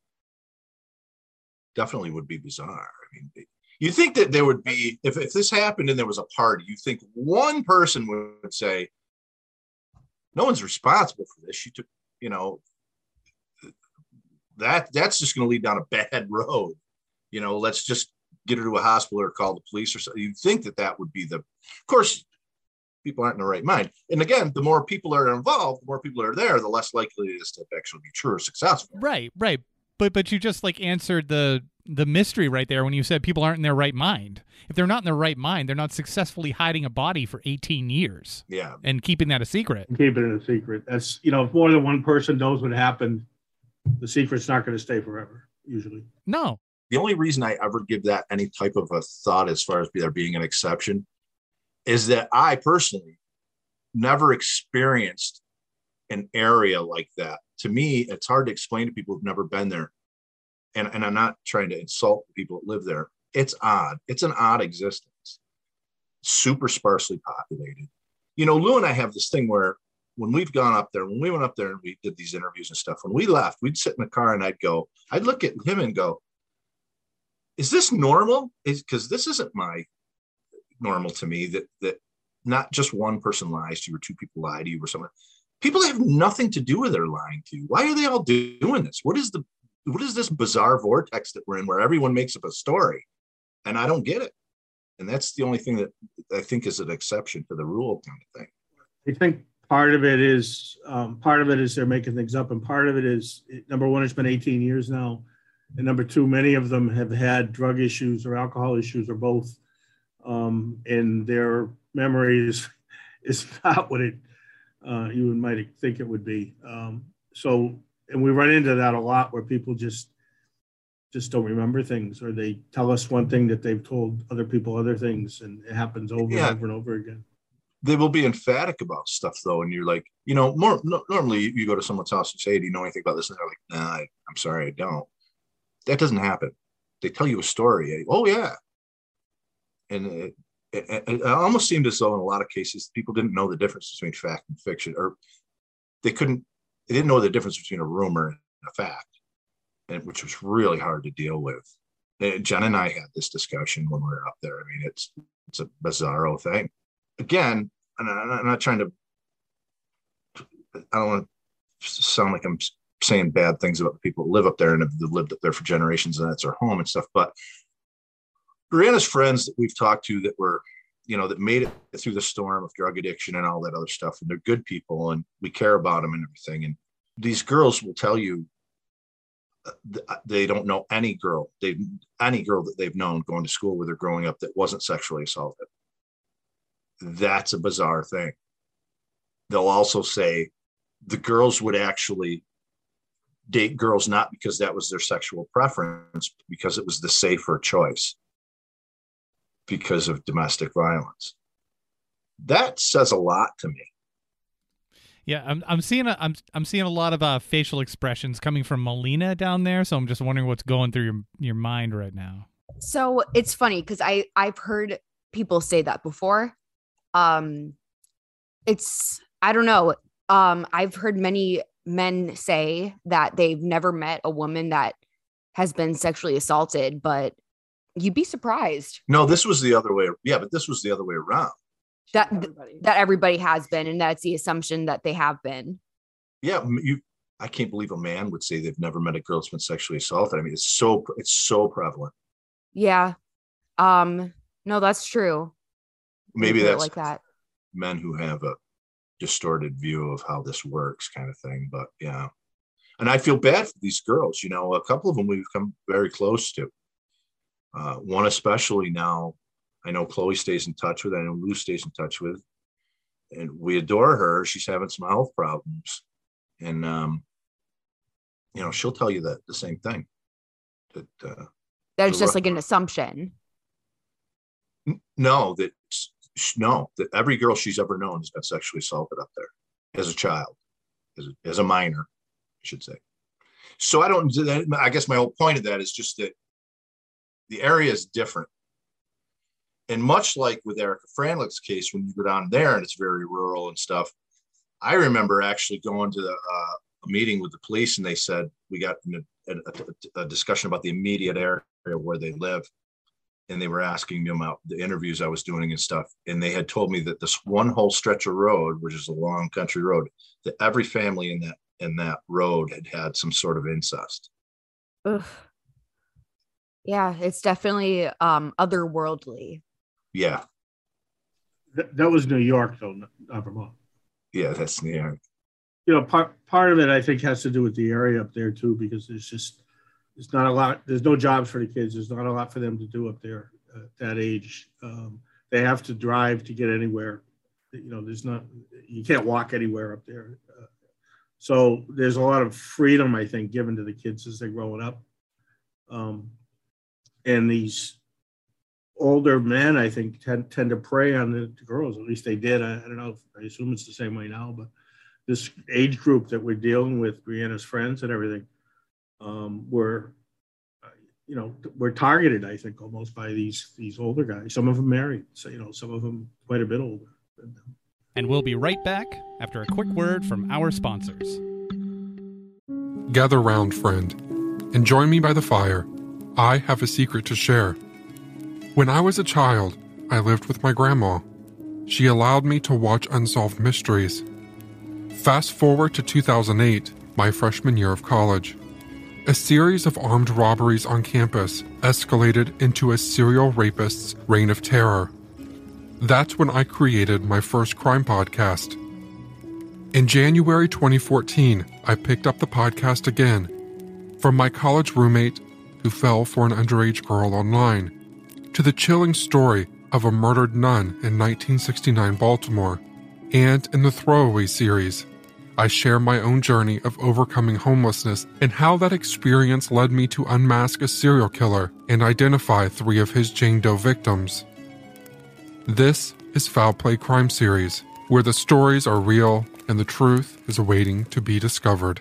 definitely would be bizarre. I mean, you think that there would be, if this happened and there was a party, you think one person would say, no one's responsible for this. She took, you know, that's just going to lead down a bad road. You know, let's just get her to a hospital or call the police or something. You'd think that would be of course, people aren't in the right mind. And again, the more people are involved, the more people are there, the less likely it is to actually be true or successful.
Right. But you just like answered the mystery right there when you said people aren't in their right mind. If they're not in their right mind, they're not successfully hiding a body for 18 years.
Yeah.
And keeping that a secret.
Keeping it a secret. That's, you know, if more than one person knows what happened, the secret's not going to stay forever, usually.
No.
The only reason I ever give that any type of a thought as far as there being an exception is that I personally never experienced an area like that. To me, it's hard to explain to people who've never been there. And I'm not trying to insult the people that live there. It's odd. It's an odd existence. Super sparsely populated. You know, Lou and I have this thing where when we've gone up there, when we went up there and we did these interviews and stuff, when we left, we'd sit in the car and I'd look at him and go, is this normal? Because this isn't my normal to me, that not just one person lies to you or two people lie to you or something. People have nothing to do with their lying to you. Why are they all doing this? What is this bizarre vortex that we're in where everyone makes up a story? And I don't get it. And that's the only thing that I think is an exception to the rule kind of thing.
I think part of it is they're making things up. And part of it is, number one, it's been 18 years now. And number two, many of them have had drug issues or alcohol issues or both. And their memory is not what you might think it would be. And we run into that a lot where people just don't remember things, or they tell us one thing that they've told other people other things, and it happens over and over and over again.
They will be emphatic about stuff though, and you're like, you know, normally you go to someone's house and say, do you know anything about this? And they're like, nah, I'm sorry, I don't. That doesn't happen. They tell you a story. Oh yeah. And it almost seemed as though in a lot of cases, people didn't know the difference between fact and fiction, or they didn't know the difference between a rumor and a fact, and which was really hard to deal with. And Jen and I had this discussion when we were up there. I mean, it's a bizarro thing. Again, and I'm not trying to, I don't want to sound like I'm saying bad things about the people that live up there and have lived up there for generations and that's their home and stuff. But Brianna's friends that we've talked to that were, you know, that made it through the storm of drug addiction and all that other stuff. And they're good people and we care about them and everything. And these girls will tell you they don't know any girl that they've known going to school with or growing up that wasn't sexually assaulted. That's a bizarre thing. They'll also say the girls would actually date girls not because that was their sexual preference, but because it was the safer choice because of domestic violence. That says a lot to me.
Yeah, I'm seeing a lot of facial expressions coming from Melina down there, so I'm just wondering what's going through your mind right now.
So it's funny because I've heard people say that before. I don't know. I've heard many men say that they've never met a woman that has been sexually assaulted, but you'd be surprised.
No, this was the other way. Yeah, but this was the other way around.
That everybody has been, and that's the assumption that they have been.
Yeah, I can't believe a man would say they've never met a girl that's been sexually assaulted. I mean, it's so prevalent.
Yeah. No, that's true.
Maybe that's
like that.
Men who have a distorted view of how this works kind of thing. But yeah. And I feel bad for these girls. You know, a couple of them we've come very close to. One especially now, I know Chloe stays in touch with, I know Lou stays in touch with, and we adore her. She's having some health problems. And, you know, she'll tell you that the same thing. That
it's just like an assumption.
No, that every girl she's ever known has been sexually assaulted up there as a child, as a minor, I should say. So I guess my whole point of that is just that the area is different. And much like with Erica Franlick's case, when you go down there and it's very rural and stuff, I remember actually going to a meeting with the police, and they said, we got a discussion about the immediate area where they live. And they were asking me about the interviews I was doing and stuff. And they had told me that this one whole stretch of road, which is a long country road, that every family in that road had some sort of incest.
Ugh. Yeah, it's definitely otherworldly.
Yeah.
That was New York, though, not Vermont.
Yeah, that's New York.
You know, part of it, I think, has to do with the area up there, too, because there's not a lot. There's no jobs for the kids. There's not a lot for them to do up there at that age. They have to drive to get anywhere. You know, you can't walk anywhere up there. So there's a lot of freedom, I think, given to the kids as they're growing up. And these older men, I think, tend to prey on the girls. At least they did. I don't know. I assume it's the same way now. But this age group that we're dealing with, Brianna's friends and everything, were targeted, I think, almost by these older guys. Some of them married. So, some of them quite a bit older.
And we'll be right back after a quick word from our sponsors.
Gather round, friend, and join me by the fire. I have a secret to share. When I was a child, I lived with my grandma. She allowed me to watch unsolved mysteries. Fast forward to 2008, my freshman year of college. A series of armed robberies on campus escalated into a serial rapist's reign of terror. That's when I created my first crime podcast. In January 2014, I picked up the podcast again from my college roommate who fell for an underage girl online, to the chilling story of a murdered nun in 1969 Baltimore, and in the Throwaway series, I share my own journey of overcoming homelessness and how that experience led me to unmask a serial killer and identify 3 of his Jane Doe victims. This is Foul Play Crime Series, where the stories are real and the truth is awaiting to be discovered.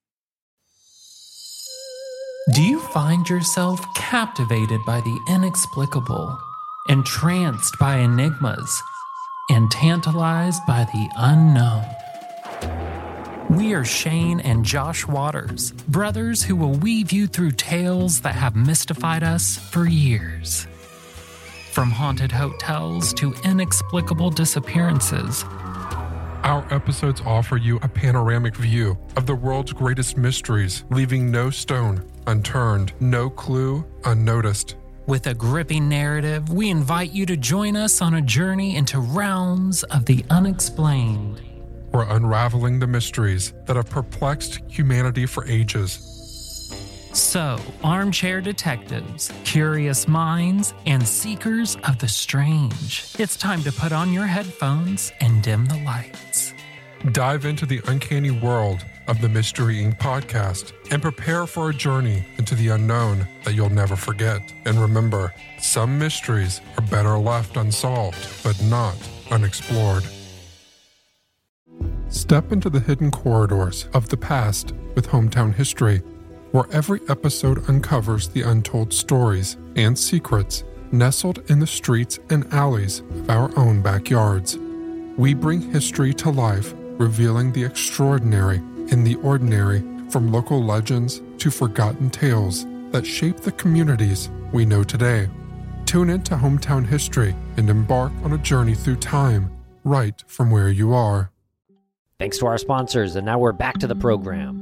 Do you find yourself captivated by the inexplicable, entranced by enigmas, and tantalized by the unknown? We are Shane and Josh Waters, brothers who will weave you through tales that have mystified us for years. From haunted hotels to inexplicable disappearances,
our episodes offer you a panoramic view of the world's greatest mysteries, leaving no stone unturned, no clue unnoticed.
With a gripping narrative, we invite you to join us on a journey into realms of the unexplained.
We're unraveling the mysteries that have perplexed humanity for ages.
So, armchair detectives, curious minds, and seekers of the strange, it's time to put on your headphones and dim the lights.
Dive into the uncanny world of the Mystery Inc. podcast and prepare for a journey into the unknown that you'll never forget. And remember, some mysteries are better left unsolved, but not unexplored. Step into the hidden corridors of the past with Hometown History, where every episode uncovers the untold stories and secrets nestled in the streets and alleys of our own backyards. We bring history to life, revealing the extraordinary in the ordinary, from local legends to forgotten tales that shape the communities we know today. Tune into Hometown History and embark on a journey through time, right from where you are.
Thanks to our sponsors, and now we're back to the program.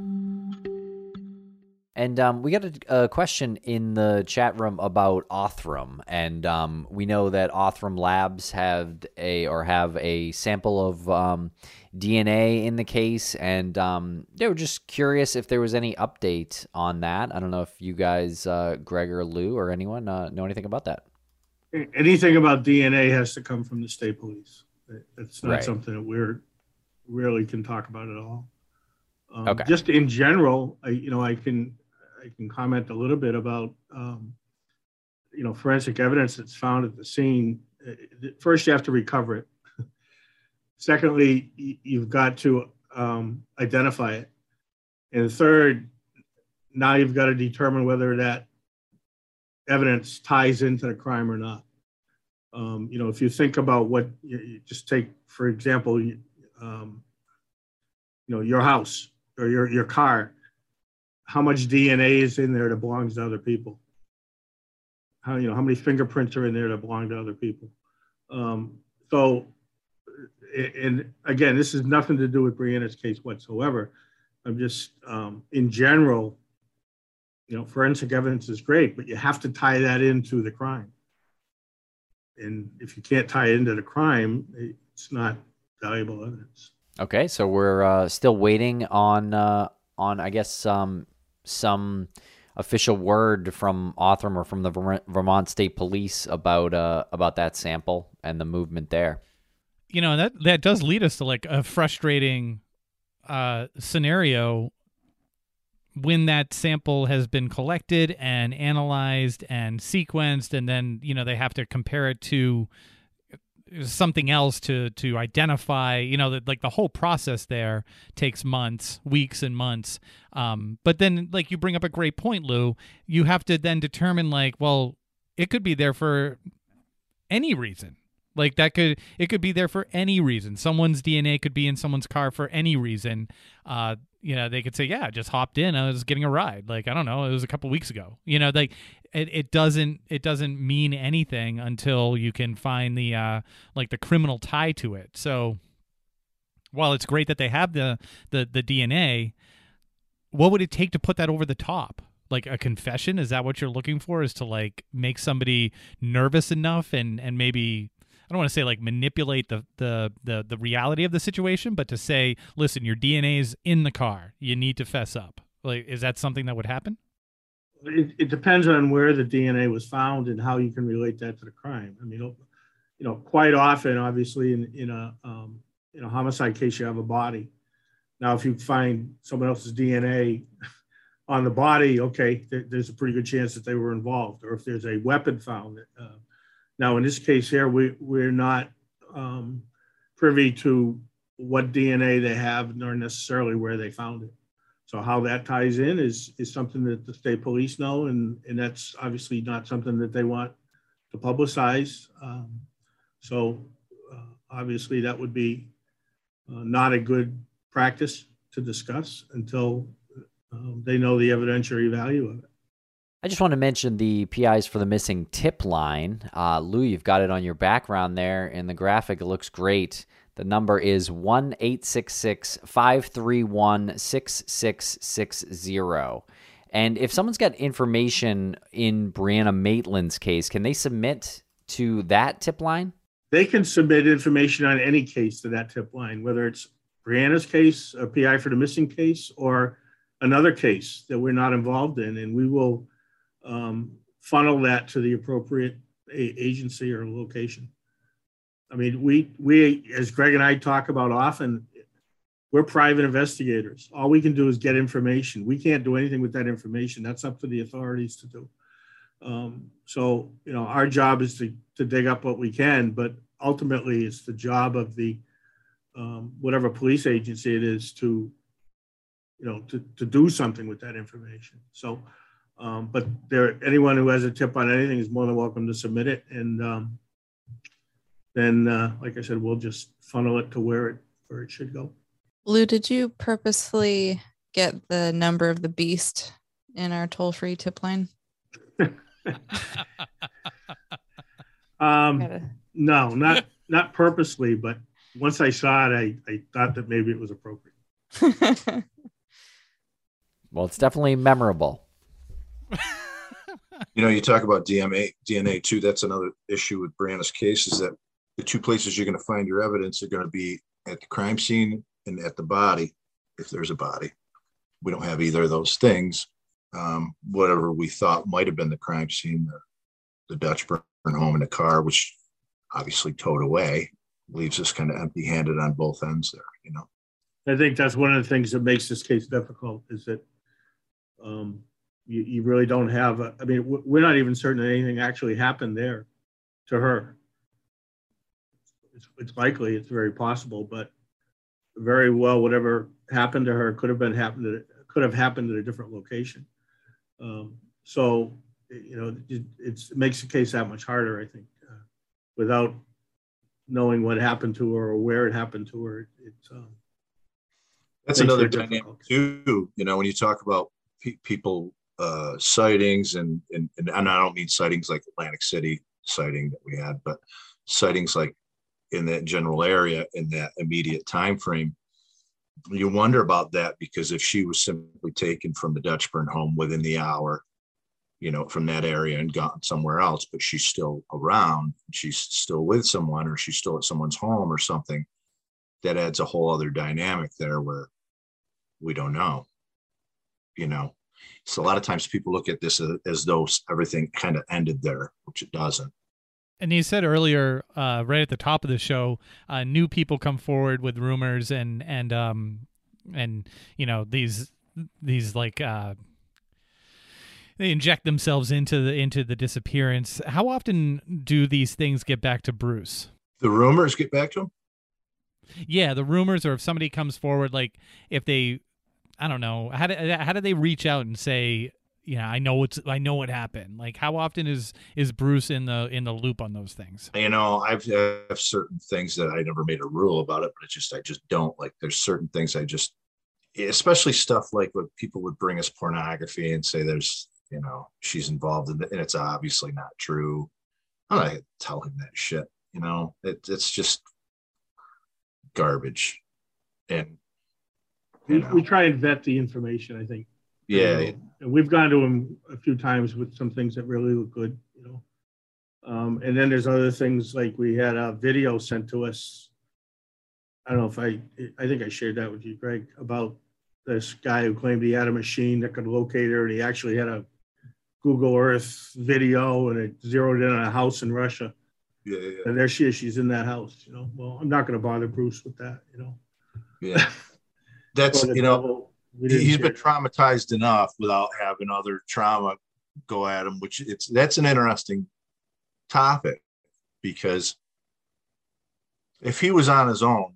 And we got a question in the chat room about Othram, and we know that Othram Labs have a sample of DNA in the case, and they were just curious if there was any update on that. I don't know if you guys, Greg or Lou or anyone, know anything about that.
Anything about DNA has to come from the state police. It's not
Right.
something that we're really can talk about at all.
Okay.
Just in general, I can comment a little bit about forensic evidence that's found at the scene. First, you have to recover it. Secondly, you've got to identify it. And third, now you've got to determine whether that evidence ties into the crime or not. If you think about what you just take, for example, your house or your car, how much DNA is in there that belongs to other people? How many fingerprints are in there that belong to other people? And again, this has nothing to do with Brianna's case whatsoever. I'm just, in general, forensic evidence is great, but you have to tie that into the crime. And if you can't tie it into the crime, it's not valuable evidence.
Okay, so we're still waiting on I guess some official word from Othram or from the Vermont State Police about that sample and the movement there.
That does lead us to like a frustrating scenario when that sample has been collected and analyzed and sequenced, and then, they have to compare it to something else to identify, that like the whole process there takes months, weeks and months. But then, like, you bring up a great point, Lou, you have to then determine, like, well, it could be there for any reason. Like it could be there for any reason. Someone's DNA could be in someone's car for any reason. They could say, yeah, I just hopped in. I was getting a ride. Like, I don't know. It was a couple weeks ago. Like it doesn't mean anything until you can find the criminal tie to it. So while it's great that they have the DNA, what would it take to put that over the top? Like a confession? Is that what you're looking for? Is to like make somebody nervous enough and maybe, I don't want to say like manipulate the reality of the situation, but to say, listen, your DNA is in the car. You need to fess up. Like, is that something that would happen?
It depends on where the DNA was found and how you can relate that to the crime. I mean, quite often, obviously, in a homicide case, you have a body. Now, if you find someone else's DNA on the body, okay, there's a pretty good chance that they were involved. Or if there's a weapon found. Now, in this case here, we're not privy to what DNA they have, nor necessarily where they found it. So how that ties in is something that the state police know, and that's obviously not something that they want to publicize. Obviously, that would be not a good practice to discuss until they know the evidentiary value of it.
I just want to mention the PIs for the missing tip line. Lou, you've got it on your background there in the graphic. It looks great. The number is 1-866-531-6660. And if someone's got information in Brianna Maitland's case, can they submit to that tip line?
They can submit information on any case to that tip line, whether it's Brianna's case, a PI for the missing case, or another case that we're not involved in, and we will funnel that to the appropriate agency or location. I mean, we, as Greg and I talk about often, we're private investigators. All we can do is get information. We can't do anything with that information. That's up to the authorities to do. Our job is to dig up what we can, but ultimately it's the job of the whatever police agency it is to do something with that information. So, but anyone who has a tip on anything is more than welcome to submit it. And then, like I said, we'll just funnel it to where it should go.
Lou, did you purposefully get the number of the beast in our toll-free tip line?
No, not purposely, but once I saw it, I thought that maybe it was appropriate.
Well, it's definitely memorable.
You talk about DNA too. That's another issue with Brianna's case, is that the two places you're going to find your evidence are going to be at the crime scene and at the body, if there's a body. We don't have either of those things. Whatever we thought might have been the crime scene, the Dutch burn home in the car, which obviously towed away, leaves us kind of empty-handed on both ends there.
I think that's one of the things that makes this case difficult, is that you really don't have we're not even certain that anything actually happened there to her. It's likely, it's very possible, but very well whatever happened to her could have happened at a different location. It makes the case that much harder, I think, without knowing what happened to her or where it happened to her.
That's another dynamic too. When you talk about people sightings, and I don't mean sightings like Atlantic City sighting that we had, but sightings like in that general area in that immediate time frame. You wonder about that, because if she was simply taken from the Dutch burn home within the hour, from that area and gone somewhere else, but she's still around, she's still with someone, or she's still at someone's home or something, that adds a whole other dynamic there where we don't know. So a lot of times people look at this as though everything kind of ended there, which it doesn't.
And you said earlier, right at the top of the show, new people come forward with rumors and these these like they inject themselves into the disappearance. How often do these things get back to Bruce?
The rumors get back to him?
Yeah, the rumors, or if somebody comes forward, like if they, I don't know, how do they reach out and say, yeah, I know what happened. Like, how often is Bruce in the loop on those things?
You know, I have certain things that I never made a rule about it, but I just don't like. There's certain things I just, especially stuff like when people would bring us pornography and say there's, you know, she's involved in it, and it's obviously not true. I'm not gonna tell him that shit. You know, it's just garbage, and
we try and vet the information. I think.
Yeah.
And we've gone to him a few times with some things that really look good, you know. And then there's other things like we had a video sent to us. I don't know if I think I shared that with you, Greg, about this guy who claimed he had a machine that could locate her, and he actually had a Google Earth video, and it zeroed in on a house in Russia.
Yeah.
And there she is. She's in that house, you know. Well, I'm not going to bother Bruce with that, you know.
Yeah. That's, you know, he's been traumatized enough without having other trauma go at him, which that's an interesting topic, because if he was on his own,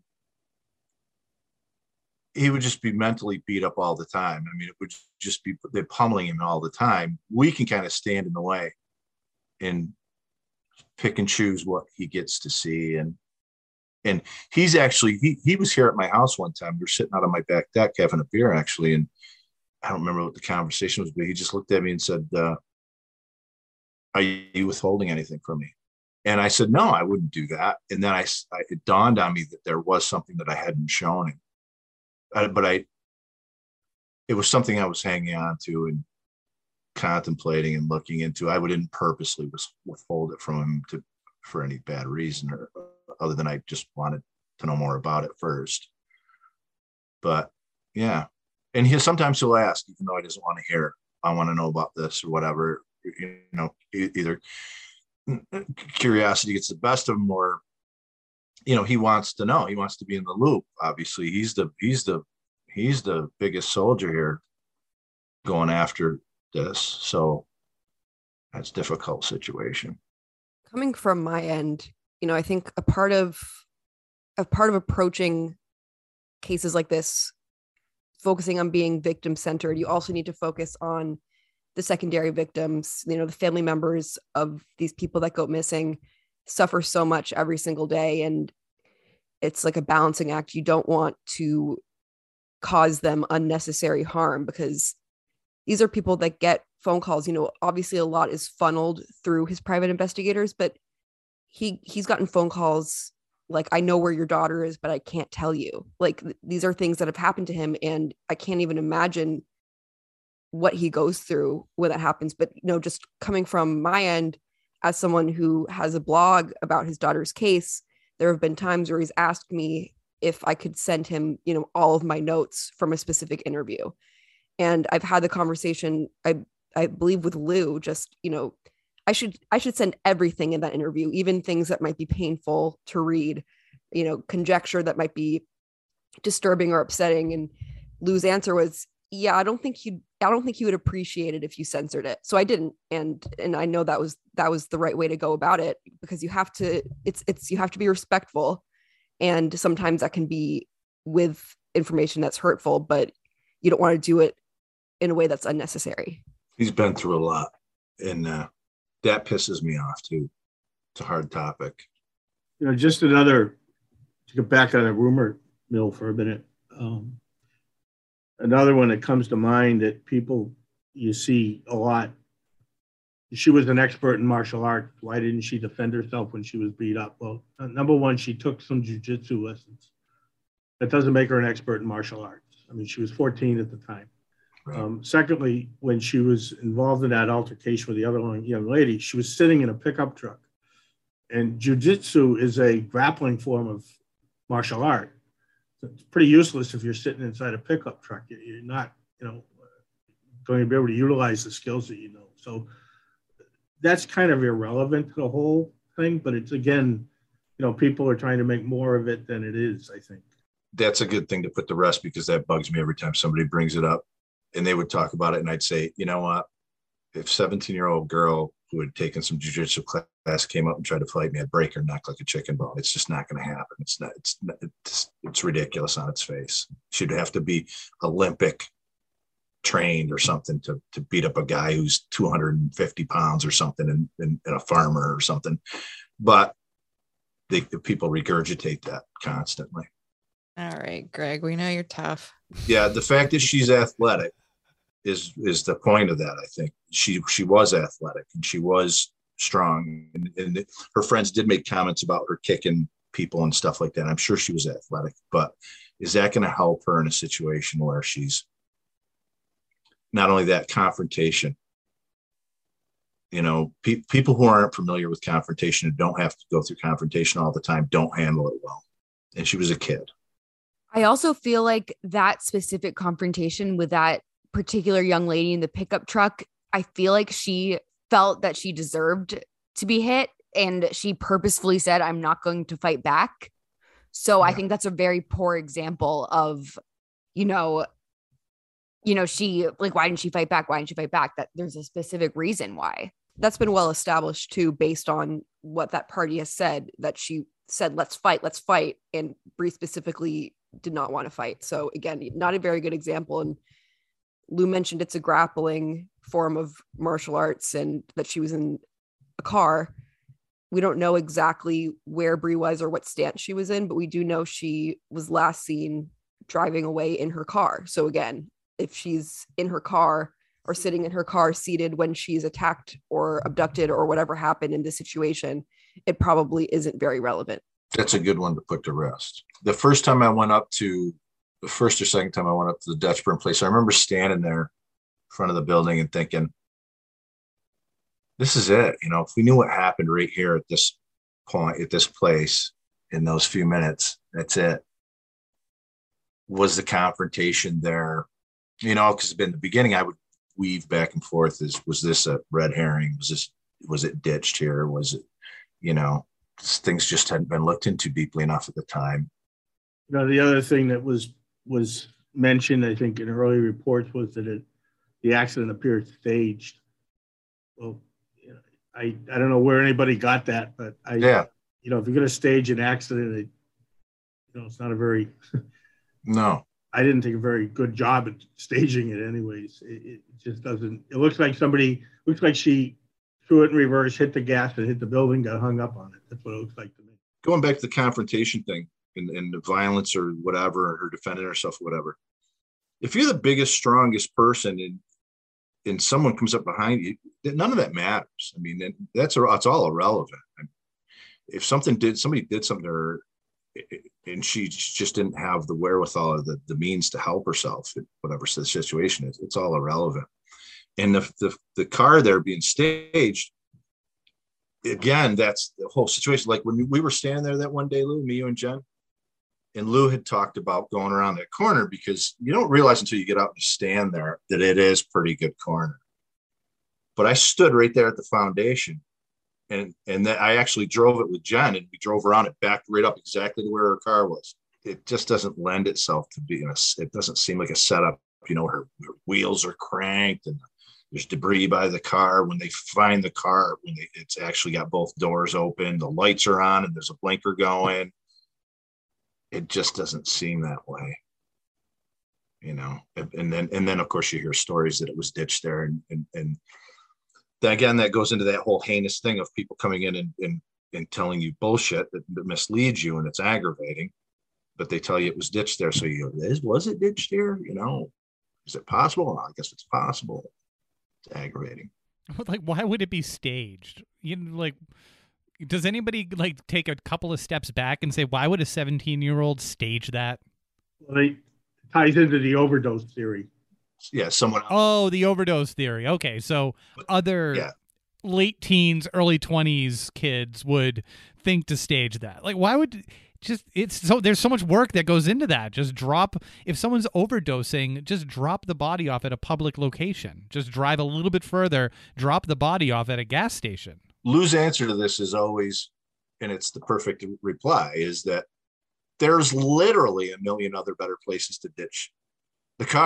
he would just be mentally beat up all the time. I mean, it would just be, they're pummeling him all the time. We can kind of stand in the way and pick and choose what he gets to see. And he's actually, he was here at my house one time. We were sitting out on my back deck having a beer, actually. And I don't remember what the conversation was, but he just looked at me and said, are you withholding anything from me? And I said, no, I wouldn't do that. And then it dawned on me that there was something that I hadn't shown him. It was something I was hanging on to and contemplating and looking into. I wouldn't purposely withhold it from him for any bad reason, or other than I just wanted to know more about it first. But yeah, and sometimes he'll ask, even though he doesn't want to hear, I want to know about this or whatever. You know, either curiosity gets the best of him, or, you know, he wants to know. He wants to be in the loop. Obviously, he's the biggest soldier here, going after this. So that's a difficult situation.
Coming from my end, you know, I think a part of approaching cases like this, focusing on being victim centered, you also need to focus on the secondary victims. You know, the family members of these people that go missing suffer so much every single day, and it's like a balancing act. You don't want to cause them unnecessary harm, because these are people that get phone calls. You know, obviously a lot is funneled through his private investigators, but he's gotten phone calls like, I know where your daughter is, but I can't tell you. Like, these are things that have happened to him, and I can't even imagine what he goes through when that happens. But, you know, just coming from my end as someone who has a blog about his daughter's case, there have been times where he's asked me if I could send him, you know, all of my notes from a specific interview. And I've had the conversation, I believe, with Lou, just, you know, I should send everything in that interview, even things that might be painful to read, you know, conjecture that might be disturbing or upsetting. And Lou's answer was, yeah, I don't think you would appreciate it if you censored it. So I didn't. And I know that was the right way to go about it, because you have to be respectful. And sometimes that can be with information that's hurtful, but you don't want to do it in a way that's unnecessary.
He's been through a lot, and that pisses me off too. It's a hard topic.
You know, just to get back on the rumor mill for a minute. Another one that comes to mind that people you see a lot. She was an expert in martial arts. Why didn't she defend herself when she was beat up? Well, number one, she took some jiu-jitsu lessons. That doesn't make her an expert in martial arts. I mean, she was 14 at the time. Right. Secondly, when she was involved in that altercation with the other young lady, she was sitting in a pickup truck. And jiu-jitsu is a grappling form of martial art. It's pretty useless if you're sitting inside a pickup truck. You're not, you know, going to be able to utilize the skills that you know. So that's kind of irrelevant to the whole thing. But it's, again, you know, people are trying to make more of it than it is, I think.
That's a good thing to put to rest, because that bugs me every time somebody brings it up. and they would talk about it. And I'd say, you know what? If 17-year-old girl who had taken some jiu-jitsu class came up and tried to fight me, I'd break her neck like a chicken bone. It's just not going to happen. It's ridiculous on its face. She'd have to be Olympic trained or something to beat up a guy who's 250 pounds or something and a farmer or something. But the people regurgitate that constantly.
All right, Greg, we know you're tough.
Yeah, the fact that she's athletic is the point of that. I think she was athletic and she was strong, and her friends did make comments about her kicking people and stuff like that. I'm sure she was athletic, but is that going to help her in a situation where she's not only that confrontation? You know, people who aren't familiar with confrontation and don't have to go through confrontation all the time don't handle it well. And she was a kid.
I also feel like that specific confrontation with that particular young lady in the pickup truck, I feel like she felt that she deserved to be hit, and she purposefully said, I'm not going to fight back. So yeah. I think that's a very poor example of, she, like, why didn't she fight back? Why didn't she fight back? That there's a specific reason why.
That's been well established too, based on what that party has said, that she said, let's fight. And Bree specifically did not want to fight. So again, not a very good example. And Lou mentioned it's a grappling form of martial arts and that she was in a car. We don't know exactly where Bree was or what stance she was in, but we do know she was last seen driving away in her car. So again, if she's in her car or sitting in her car seated when she's attacked or abducted or whatever happened in this situation, it probably isn't very relevant.
That's a good one to put to rest. The first or second time I went up to the Dutchburn place, I remember standing there in front of the building and thinking, this is it. You know, if we knew what happened right here at this point, at this place, in those few minutes, that's it. Was the confrontation there? You know, because in the beginning, I would weave back and forth. Was this a red herring? Was it ditched here? Was it, things just hadn't been looked into deeply enough at the time.
The other thing that was mentioned, I think, in early reports was that the accident appeared staged. Well, I don't know where anybody got that, but if you're going to stage an accident, it's not a very
no.
I didn't think a very good job at staging it anyways. It just doesn't, it looks like she threw it in reverse, hit the gas and hit the building, got hung up on it. That's what it looks like to me.
Going back to the confrontation thing and the violence or whatever, her defending herself, whatever. If you're the biggest, strongest person and someone comes up behind you, none of that matters. I mean, it's all irrelevant. If somebody did something to her, and she just didn't have the wherewithal or the means to help herself, whatever the situation is, it's all irrelevant. And the car there being staged, again, that's the whole situation. Like when we were standing there that one day, Lou, me, you, and Jen, and Lou had talked about going around that corner because you don't realize until you get out and stand there that it is pretty good corner. But I stood right there at the foundation. And then I actually drove it with Jen, and we drove around it, backed right up exactly to where her car was. It just doesn't lend itself to be it doesn't seem like a setup. Her wheels are cranked and there's debris by the car. When they find the car, it's actually got both doors open, the lights are on, and there's a blinker going. It just doesn't seem that way, And then of course you hear stories that it was ditched there, and again, that goes into that whole heinous thing of people coming in and telling you bullshit that misleads you, and it's aggravating, but they tell you it was ditched there. So you go, was it ditched here? Is it possible? I guess it's possible. It's aggravating.
Like, why would it be staged? Does anybody take a couple of steps back and say, why would a 17-year-old stage that?
Well, it ties into the overdose theory.
Yeah, someone.
Oh, the overdose theory. Okay, so other late teens, early 20s kids would think to stage that. Like, why would there's so much work that goes into that. Just if someone's overdosing, just drop the body off at a public location. Just drive a little bit further, drop the body off at a gas station.
Lou's answer to this is always, and it's the perfect reply, is that there's literally a million other better places to ditch the car.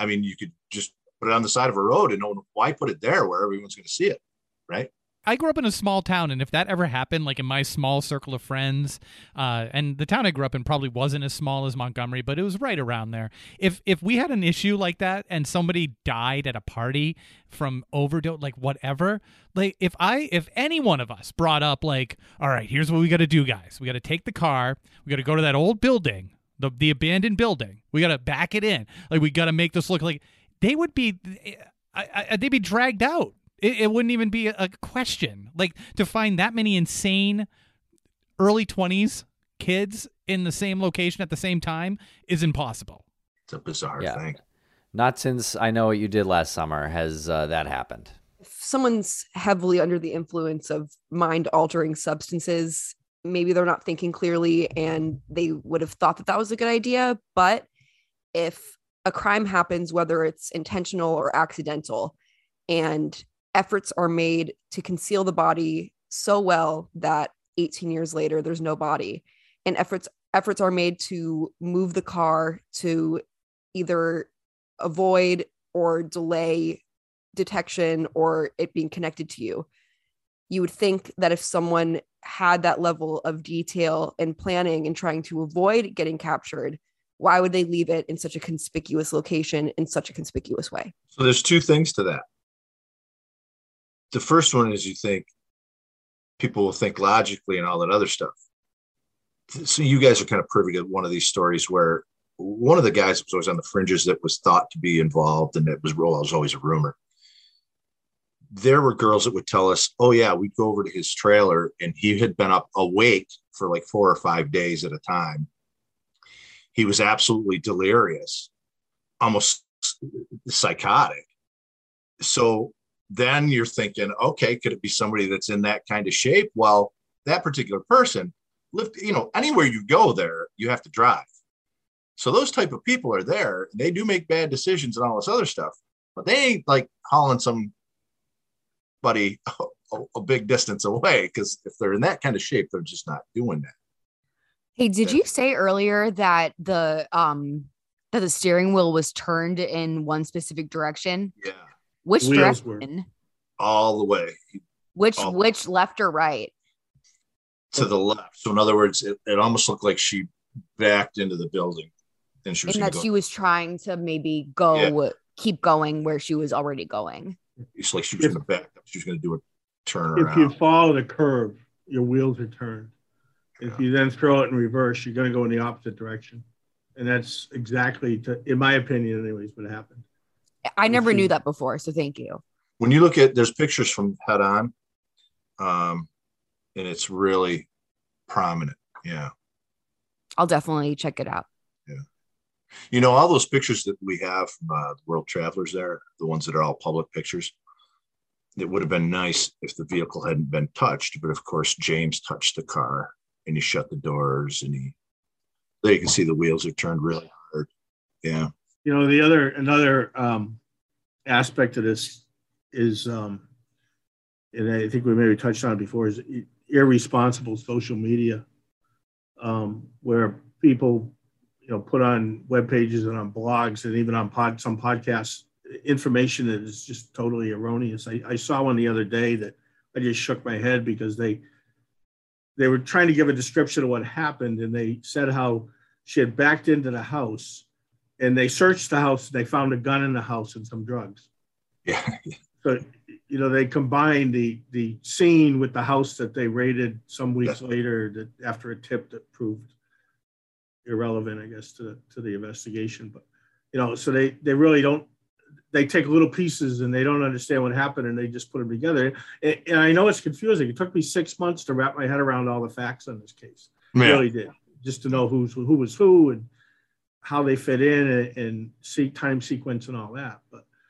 I mean, you could just put it on the side of a road, and why put it there where everyone's going to see it, right?
I grew up in a small town, and if that ever happened, like in my small circle of friends, and the town I grew up in probably wasn't as small as Montgomery, but it was right around there. If we had an issue like that and somebody died at a party from overdose, like whatever, like if any one of us brought up like, all right, here's what we got to do, guys. We got to take the car. We got to go to that old building, the abandoned building. We got to back it in. Like we got to make this look like they would be, they'd be dragged out. It wouldn't even be a question. Like, to find that many insane early 20s kids in the same location at the same time is impossible.
It's a bizarre thing.
Not since I Know What You Did Last Summer has that happened.
If someone's heavily under the influence of mind-altering substances, maybe they're not thinking clearly and they would have thought that was a good idea. But if a crime happens, whether it's intentional or accidental, and efforts are made to conceal the body so well that 18 years later there's no body, and efforts are made to move the car to either avoid or delay detection or it being connected to you, you would think that if someone had that level of detail and planning and trying to avoid getting captured, why would they leave it in such a conspicuous location in such a conspicuous way?
So there's two things to that. The first one is you think people will think logically and all that other stuff. So you guys are kind of privy to one of these stories where one of the guys was always on the fringes that was thought to be involved, and it was always a rumor. There were girls that would tell us, oh yeah, we'd go over to his trailer and he had been up awake for like 4 or 5 days at a time. He was absolutely delirious, almost psychotic. So then you're thinking, okay, could it be somebody that's in that kind of shape? Well, that particular person lived, anywhere you go there, you have to drive. So those type of people are there. They do make bad decisions and all this other stuff, but they ain't like hauling somebody a big distance away, because if they're in that kind of shape, they're just not doing that.
Hey, did you say earlier that the steering wheel was turned in one specific direction?
Yeah.
Which direction?
All the way.
Which left or right?
To the left. So in other words, it almost looked like she backed into the building. And
she was trying to maybe keep going where she was already going.
It's like she was going to back up. She was going to do a turn around.
If you follow the curve, your wheels are turned. If you then throw it in reverse, you're going to go in the opposite direction. And that's exactly, in my opinion anyways, what happened.
I never knew that before, so thank you.
When you look at, there's pictures from head on, and it's really prominent. Yeah.
I'll definitely check it out.
Yeah. All those pictures that we have from the World Travelers there, the ones that are all public pictures, it would have been nice if the vehicle hadn't been touched. But of course, James touched the car and he shut the doors, and there you can see the wheels are turned really hard. Yeah.
Another aspect of this is, and I think we maybe touched on it before, is irresponsible social media, where people, put on web pages and on blogs and even on some podcasts, information that is just totally erroneous. I saw one the other day that I just shook my head, because they were trying to give a description of what happened, and they said how she had backed into the house. And they searched the house. They found a gun in the house and some drugs.
Yeah.
So, they combined the scene with the house that they raided some weeks later, after a tip that proved irrelevant, I guess, to the investigation. But, so they really don't. They take little pieces and they don't understand what happened, and they just put them together. And I know it's confusing. It took me 6 months to wrap my head around all the facts on this case. Yeah. It really did, just to know who was who and how they fit in and see time sequence and all that.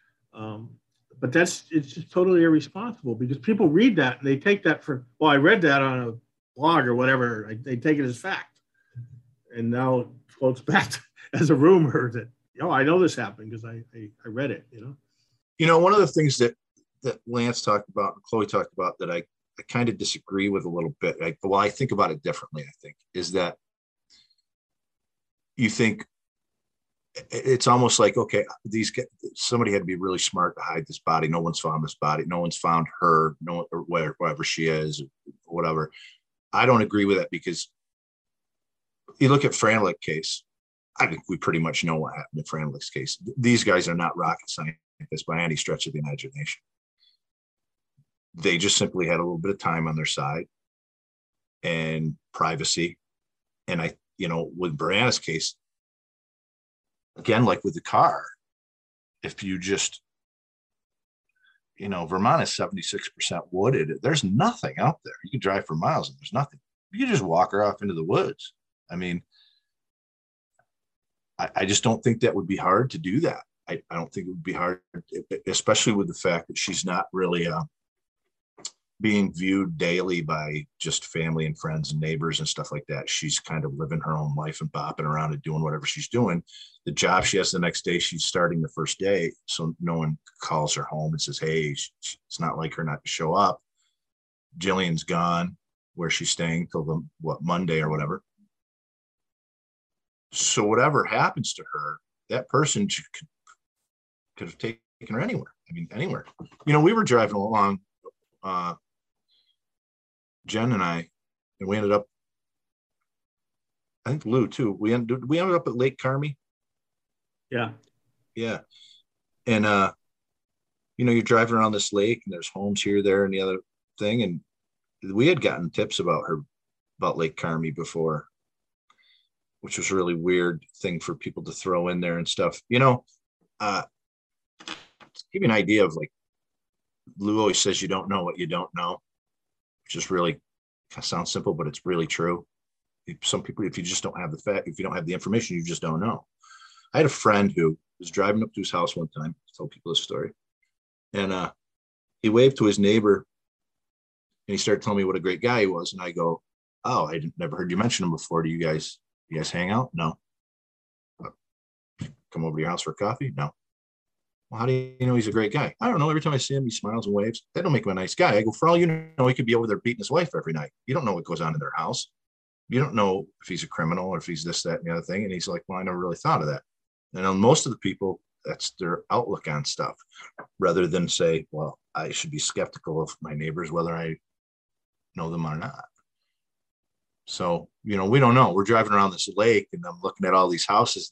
But it's just totally irresponsible, because people read that and they take that I read that on a blog or whatever. They take it as fact. And now it floats back as a rumor that, I know this happened because I read it,
One of the things that Lance talked about and Chloe talked about that I kind of disagree with a little bit. I think about it differently, I think, is that you think it's almost like, okay, somebody had to be really smart to hide this body. No one's found this body. No one's found her, or wherever she is, or whatever. I don't agree with that, because you look at Franelik case. I think we pretty much know what happened in Franelik's case. These guys are not rocket scientists by any stretch of the imagination. They just simply had a little bit of time on their side and privacy. And with Brianna's case, again, like with the car, if you just, Vermont is 76% wooded. There's nothing out there. You can drive for miles and there's nothing. You can just walk her off into the woods. I mean, I just don't think that would be hard to do that. I don't think it would be hard, especially with the fact that she's not really being viewed daily by just family and friends and neighbors and stuff like that. She's kind of living her own life and bopping around and doing whatever she's doing. The job she has the next day, she's starting the first day. So no one calls her home and says, hey, it's not like her not to show up. Jillian's gone where she's staying till Monday or whatever. So whatever happens to her, that person could have taken her anywhere. I mean, anywhere. We were driving along, Jen and I, and we ended up, I think Lou too. We ended up at Lake Carmi.
Yeah.
Yeah. And, you're driving around this lake and there's homes here, there, and the other thing. And we had gotten tips about Lake Carmi before, which was a really weird thing for people to throw in there and stuff. To give you an idea of, like, Lou always says you don't know what you don't know, which is really kind of sounds simple, but it's really true. Some people, if you just don't have if you don't have the information, you just don't know. I had a friend who was driving up to his house one time to tell people this story. And he waved to his neighbor and he started telling me what a great guy he was. And I go, oh, I never heard you mention him before. Do you guys hang out? No. Come over to your house for coffee? No. Well, how do you know he's a great guy? I don't know. Every time I see him, he smiles and waves. That don't make him a nice guy. I go, for all you know, he could be over there beating his wife every night. You don't know what goes on in their house. You don't know if he's a criminal or if he's this, that, and the other thing. And he's like, well, I never really thought of that. And on most of the people, that's their outlook on stuff, rather than say, well, I should be skeptical of my neighbors, whether I know them or not. So, we don't know. We're driving around this lake and I'm looking at all these houses.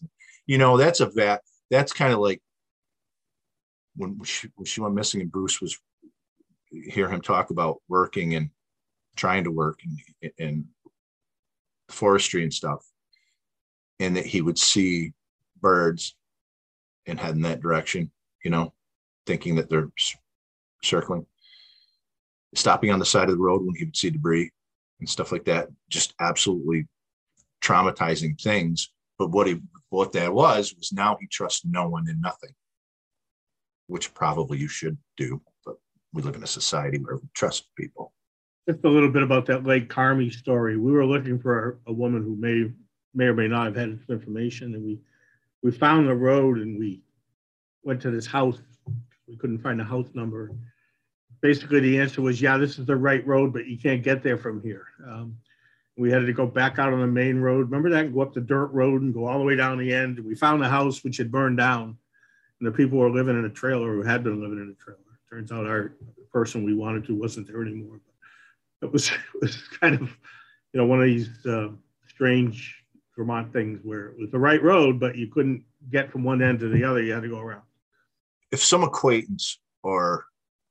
That's kind of like when she went missing and Bruce was hear him talk about working and trying to work and forestry and stuff. And that he would see birds and head in that direction, thinking that they're circling, stopping on the side of the road when he would see debris and stuff like that. Just absolutely traumatizing things. But what that was now he trusts no one and nothing, which probably you should do. But we live in a society where we trust people.
Just a little bit about that Lake Carmi story. We were looking for a woman who may or may not have had some information, and we found the road and we went to this house. We couldn't find the house number. Basically, the answer was, yeah, this is the right road, but you can't get there from here. We had to go back out on the main road. Remember that? And go up the dirt road and go all the way down the end. We found a house which had burned down, and the people were living in a trailer or had been living in a trailer. Turns out our person we wanted to wasn't there anymore. But it was kind of, one of these strange Vermont things where it was the right road, but you couldn't get from one end to the other. You had to go around.
If some acquaintance or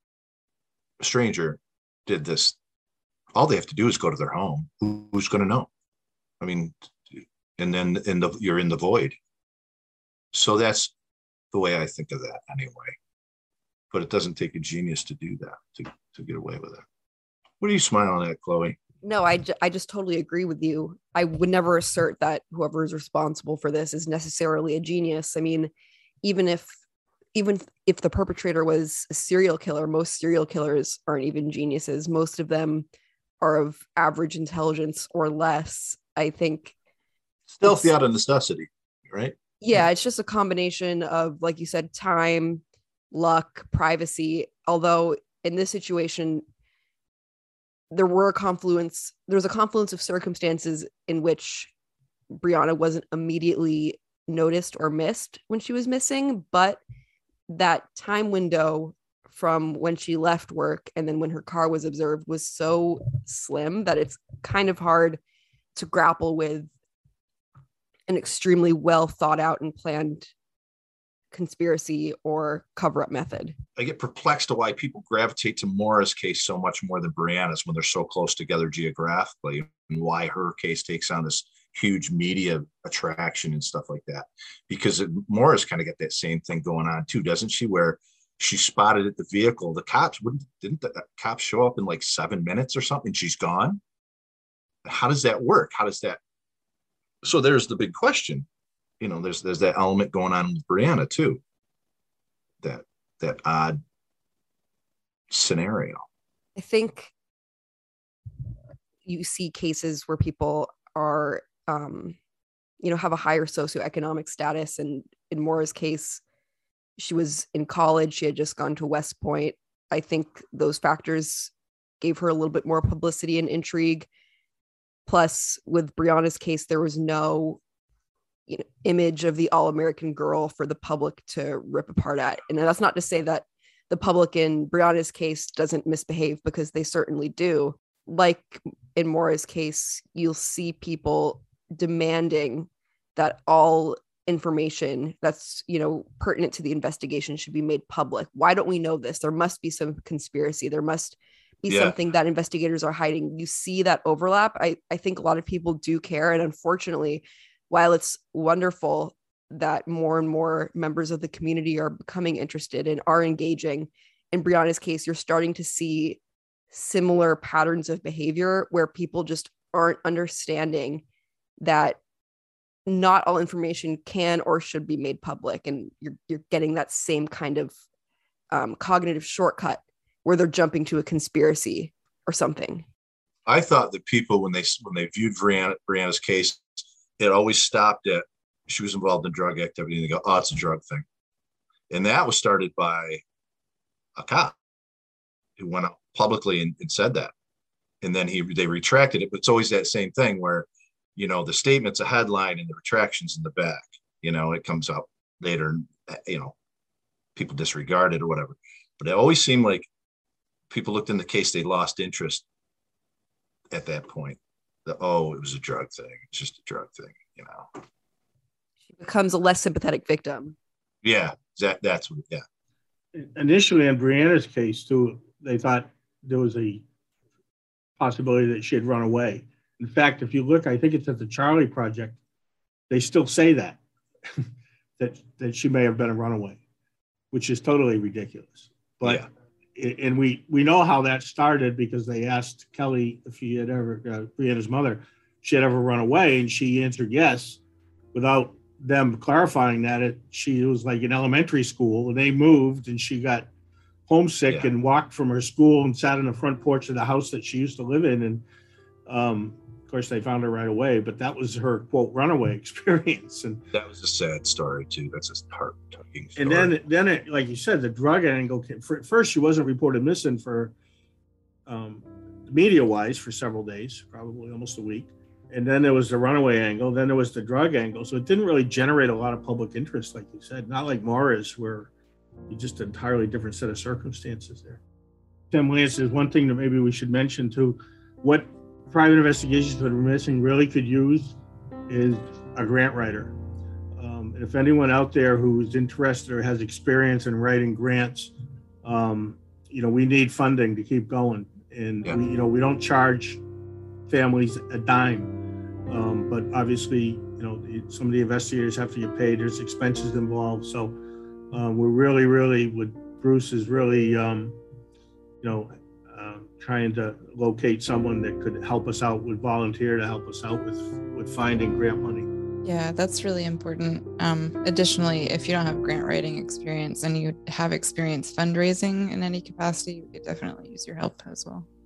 a stranger did this, all they have to do is go to their home. Who's going to know? I mean, and then you're in the void. So that's the way I think of that anyway. But it doesn't take a genius to do that, to get away with it. What are you smiling at, Chloe?
No, I just totally agree with you. I would never assert that whoever is responsible for this is necessarily a genius. I mean, even if the perpetrator was a serial killer, most serial killers aren't even geniuses. Most of them are of average intelligence or less. I think
stealthy out of necessity, right?
Yeah, it's just a combination of, like you said, time, luck, privacy. Although in this situation, there's a confluence of circumstances in which Brianna wasn't immediately noticed or missed when she was missing, but that time window from when she left work and then when her car was observed was so slim that it's kind of hard to grapple with an extremely well thought out and planned conspiracy or cover-up method.
I get perplexed to why people gravitate to Maura's case so much more than Brianna's when they're so close together geographically, and why her case takes on this huge media attraction and stuff like that. Because Maura's kind of got that same thing going on too, doesn't she? Where she spotted at the vehicle, the cops didn't the cops show up in like 7 minutes or something? She's gone. How does that work? How does that? So there's the big question. You know, there's that element going on with Brianna too. That odd scenario.
I think you see cases where people are, have a higher socioeconomic status. And in Maura's case, she was in college. She had just gone to West Point. I think those factors gave her a little bit more publicity and intrigue. Plus, with Brianna's case, there was no image of the all-American girl for the public to rip apart at. And that's not to say that the public in Brianna's case doesn't misbehave, because they certainly do. Like in Maura's case, you'll see people demanding that all information that's, pertinent to the investigation should be made public. Why don't we know this? There must be some conspiracy. There must be something that investigators are hiding. You see that overlap. I think a lot of people do care. And unfortunately, while it's wonderful that more and more members of the community are becoming interested and are engaging, in Brianna's case, you're starting to see similar patterns of behavior where people just aren't understanding that not all information can or should be made public. And you're getting that same kind of cognitive shortcut where they're jumping to a conspiracy or something.
I thought that people, when they viewed Brianna's case, it always stopped at she was involved in drug activity, and they go, "Oh, it's a drug thing," and that was started by a cop who went out publicly and said that, and then they retracted it. But it's always that same thing where, the statement's a headline and the retraction's in the back. It comes out later. People disregard it or whatever. But it always seemed like people looked in the case, they lost interest at that point. It was a drug thing. It's just a drug thing,
She becomes a less sympathetic victim.
Yeah, that's what. Yeah.
Initially, in Brianna's case, too, they thought there was a possibility that she had run away. In fact, if you look, I think it's at the Charlie Project, they still say that that she may have been a runaway, which is totally ridiculous. But and we know how that started, because they asked Kelly if she had ever, Brianna's mother, she had ever run away, and she answered yes, without them clarifying that it was like in elementary school, and they moved, and she got homesick and walked from her school and sat on the front porch of the house that she used to live in, and of course they found her right away. But that was her quote runaway experience, and that
was a sad story too. That's a heart-tugging story.
And then it, like you said, the drug angle came. First, she wasn't reported missing for media-wise for several days, probably almost a week. And then there was the runaway angle. Then there was the drug angle. So it didn't really generate a lot of public interest, like you said. Not like Maura's, where you just an entirely different set of circumstances there. Tim Lance, there's one thing that maybe we should mention too. What private investigations that are missing really could use is a grant writer. And if anyone out there who's interested or has experience in writing grants, we need funding to keep going. And we don't charge families a dime. But obviously, some of the investigators have to get paid. There's expenses involved. So we're really, Bruce is really, trying to locate someone that could help us out, would volunteer to help us out with finding grant money.
Yeah, that's really important. Additionally, if you don't have grant writing experience and you have experience fundraising in any capacity, we could definitely use your help as well.